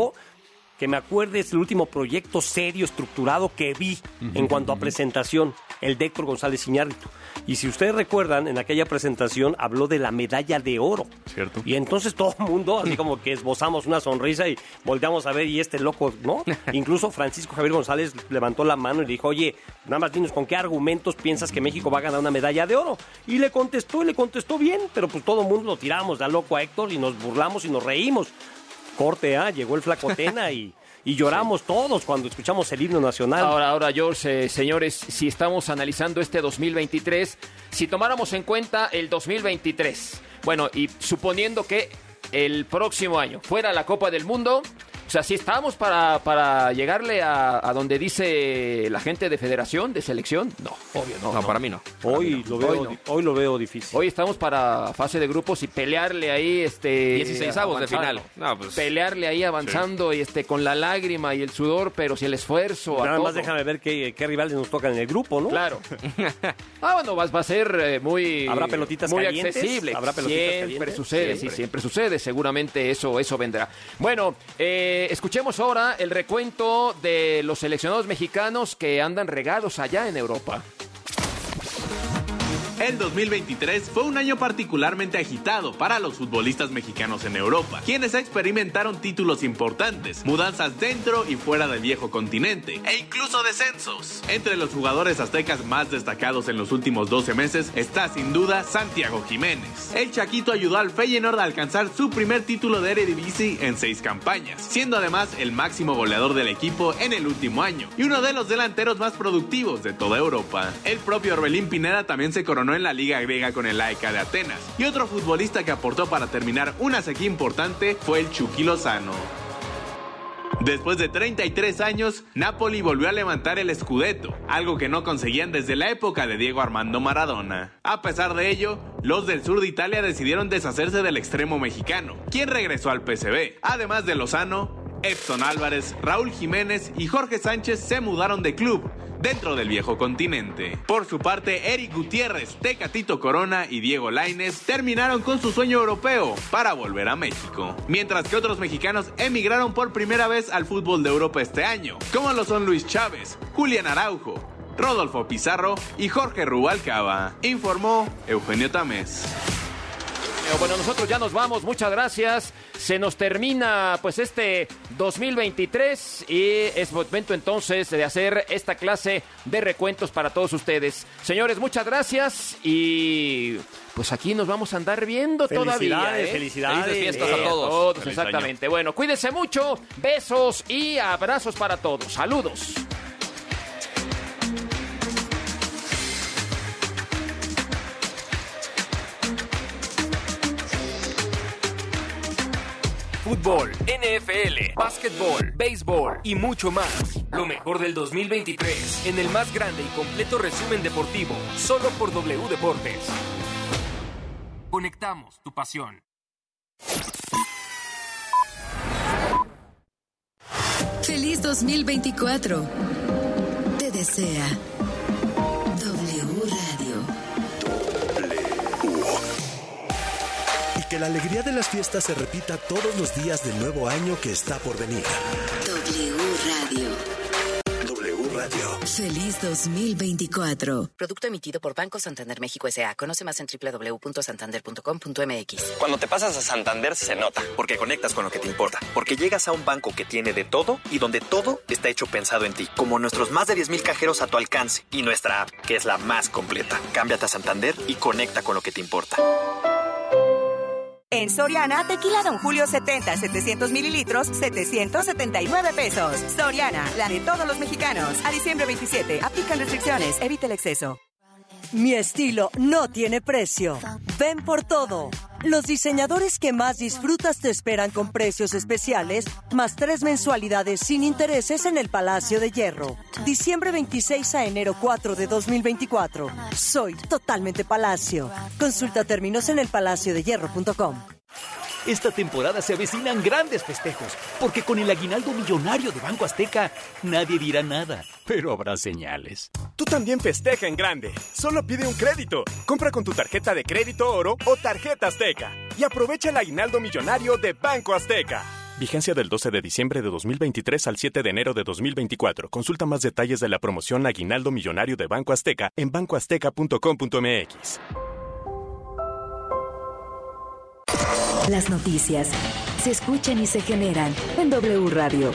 me acuerde es el último proyecto serio, estructurado que vi en cuanto a presentación, el de Héctor González Iñárritu. Y si ustedes recuerdan, en aquella presentación habló de la medalla de oro. Cierto. Y entonces todo el mundo, así como que esbozamos una sonrisa y volteamos a ver, y este loco, ¿no? Incluso Francisco Javier González levantó la mano y le dijo, oye, nada más dinos con qué argumentos piensas que México va a ganar una medalla de oro. Y le contestó bien, pero pues todo el mundo lo tiramos de a loco a Héctor y nos burlamos y nos reímos. Corte A, llegó el Flaco Tena y lloramos todos cuando escuchamos el himno nacional. Ahora, George, señores, si estamos analizando este 2023, si tomáramos en cuenta el 2023, bueno, y suponiendo que el próximo año fuera la Copa del Mundo, o sea, si estamos para llegarle a donde dice la gente de federación, de selección, no, obvio, no. No, para mí no. Hoy lo veo difícil. Hoy estamos para fase de grupos y pelearle ahí 16avos de final. No, pues, pelearle ahí avanzando y con la lágrima y el sudor, pero si el esfuerzo. Nada más déjame ver qué rivales nos tocan en el grupo, ¿no? Claro. Bueno, va a ser muy. Habrá pelotitas muy calientes. Accesible. Habrá pelotitas siempre calientes. Sucede, sí, siempre sucede. Seguramente eso vendrá. Bueno, escuchemos ahora el recuento de los seleccionados mexicanos que andan regados allá en Europa. El 2023 fue un año particularmente agitado para los futbolistas mexicanos en Europa, quienes experimentaron títulos importantes, mudanzas dentro y fuera del viejo continente, e incluso descensos. Entre los jugadores aztecas más destacados en los últimos 12 meses está sin duda Santiago Jiménez. El Chaquito ayudó al Feyenoord a alcanzar su primer título de Eredivisie en 6 campañas, siendo además el máximo goleador del equipo en el último año, y uno de los delanteros más productivos de toda Europa. El propio Orbelín Pineda también se coronó en la Liga Griega con el AEK de Atenas, y otro futbolista que aportó para terminar una sequía importante fue el Chucky Lozano. Después de 33 años, Napoli volvió a levantar el Scudetto, algo que no conseguían desde la época de Diego Armando Maradona. A pesar de ello, los del sur de Italia decidieron deshacerse del extremo mexicano, quien regresó al PSV. Además de Lozano, Edson Álvarez, Raúl Jiménez y Jorge Sánchez se mudaron de club dentro del viejo continente. Por su parte, Eric Gutiérrez, Tecatito Corona y Diego Lainez terminaron con su sueño europeo para volver a México, mientras que otros mexicanos emigraron por primera vez al fútbol de Europa este año, como lo son Luis Chávez, Julián Araujo, Rodolfo Pizarro y Jorge Rubalcaba. Informó Eugenio Tamés. Bueno, nosotros ya nos vamos, muchas gracias. Se nos termina pues este 2023 y es momento entonces de hacer esta clase de recuentos para todos ustedes. Señores, muchas gracias y pues aquí nos vamos a andar viendo todavía. Felicidades. Felices fiestas a todos. Feliz exactamente. Año. Bueno, cuídense mucho, besos y abrazos para todos. Saludos. Fútbol, NFL, básquetbol, béisbol y mucho más. Lo mejor del 2023 en el más grande y completo resumen deportivo, solo por W Deportes. Conectamos tu pasión. Feliz 2024. Te desea W Radio. Que la alegría de las fiestas se repita todos los días del nuevo año que está por venir. W Radio. W Radio. Feliz 2024. Producto emitido por Banco Santander México S.A. Conoce más en www.santander.com.mx. Cuando te pasas a Santander se nota, porque conectas con lo que te importa. Porque llegas a un banco que tiene de todo y donde todo está hecho pensado en ti. Como nuestros más de 10,000 cajeros a tu alcance. Y nuestra app, que es la más completa. Cámbiate a Santander y conecta con lo que te importa. En Soriana, tequila Don Julio 70, 700 mililitros, 779 pesos. Soriana, la de todos los mexicanos. A diciembre 27, aplican restricciones, evita el exceso. Mi estilo no tiene precio. Ven por todo. Los diseñadores que más disfrutas te esperan con precios especiales, más 3 mensualidades sin intereses en el Palacio de Hierro. Diciembre 26 a enero 4 de 2024. Soy totalmente Palacio. Consulta términos en elpalaciodehierro.com. Esta temporada se avecinan grandes festejos, porque con el aguinaldo millonario de Banco Azteca, nadie dirá nada, pero habrá señales. Tú también festeja en grande. Solo pide un crédito. Compra con tu tarjeta de crédito oro o tarjeta Azteca. Y aprovecha el aguinaldo millonario de Banco Azteca. Vigencia del 12 de diciembre de 2023 al 7 de enero de 2024. Consulta más detalles de la promoción Aguinaldo Millonario de Banco Azteca en bancoazteca.com.mx. Las noticias se escuchan y se generan en W Radio.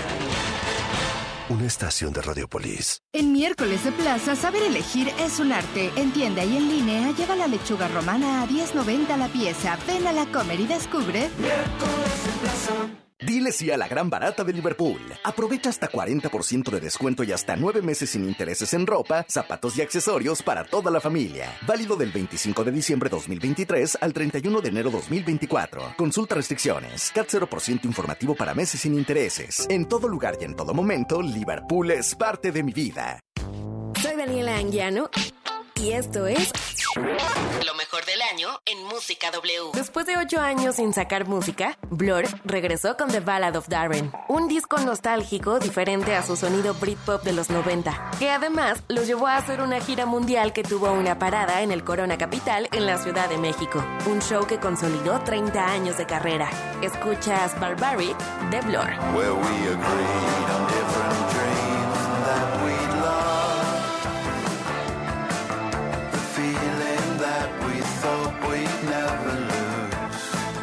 Una estación de Radiopolis. En miércoles de plaza, saber elegir es un arte. En tienda y en línea, lleva la lechuga romana a $10.90 la pieza. Ven a la Comer y descubre. Miércoles de plaza. Dile sí a la gran barata de Liverpool. Aprovecha hasta 40% de descuento y hasta 9 meses sin intereses en ropa, zapatos y accesorios para toda la familia. Válido del 25 de diciembre 2023 al 31 de enero 2024. Consulta restricciones. CAT 0% informativo para meses sin intereses. En todo lugar y en todo momento, Liverpool es parte de mi vida. Soy Daniela Anguiano y esto es Lo mejor del año en Música W. Después de 8 años sin sacar música, Blur regresó con The Ballad of Darren, un disco nostálgico diferente a su sonido Britpop de los 90, que además los llevó a hacer una gira mundial que tuvo una parada en el Corona Capital en la Ciudad de México, un show que consolidó 30 años de carrera. Escuchas Barbaric de Blur. Where we agreed on different dreams that we'd love, the feeling that we thought we'd never lose.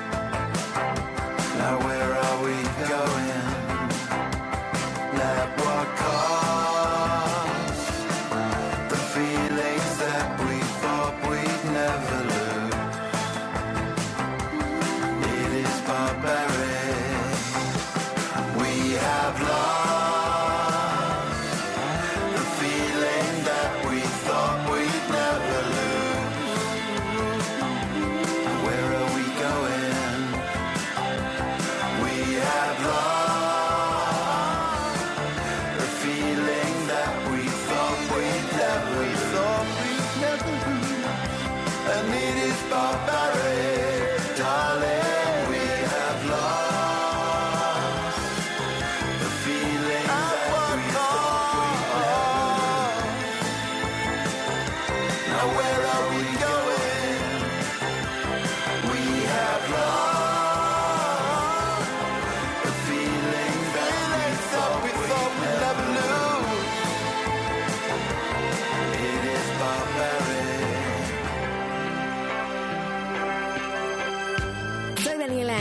Now where are we going? Let what cost, the feelings that we thought we'd never lose. It is barbaric. We have lost the feeling that we thought we'd never lose. Where are we going? We have lost the feeling that we thought we'd never lose. And it is barbaric, darling. We have lost the feeling that we thought we'd never lose. Now where are we going? We have lost the feeling that we thought we'd never lose.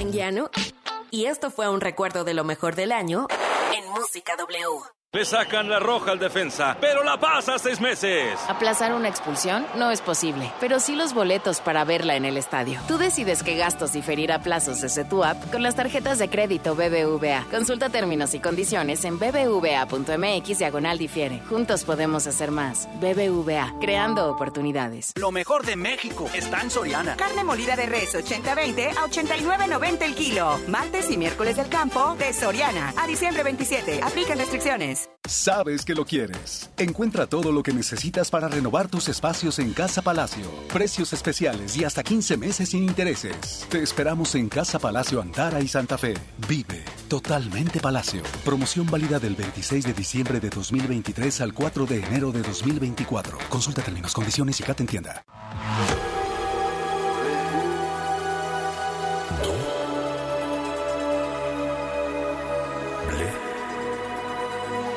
Anguiano. Y esto fue un recuerdo de lo mejor del año en Música W. Le sacan la roja al defensa, pero la pasa 6 meses. Aplazar una expulsión no es posible, pero sí los boletos para verla en el estadio. Tú decides qué gastos diferir a plazos desde tu app con las tarjetas de crédito BBVA. Consulta términos y condiciones en bbva.mx/difiere. Juntos podemos hacer más. BBVA, creando oportunidades. Lo mejor de México está en Soriana. Carne molida de res 80-20 a 89.90 el kilo. Martes y miércoles del campo de Soriana. A diciembre 27. Aplican restricciones. Sabes que lo quieres. Encuentra todo lo que necesitas para renovar tus espacios en Casa Palacio. Precios especiales y hasta 15 meses sin intereses. Te esperamos en Casa Palacio Antara y Santa Fe. Vive totalmente Palacio. Promoción válida del 26 de diciembre de 2023 al 4 de enero de 2024. Consulta términos, condiciones y CAT en tienda.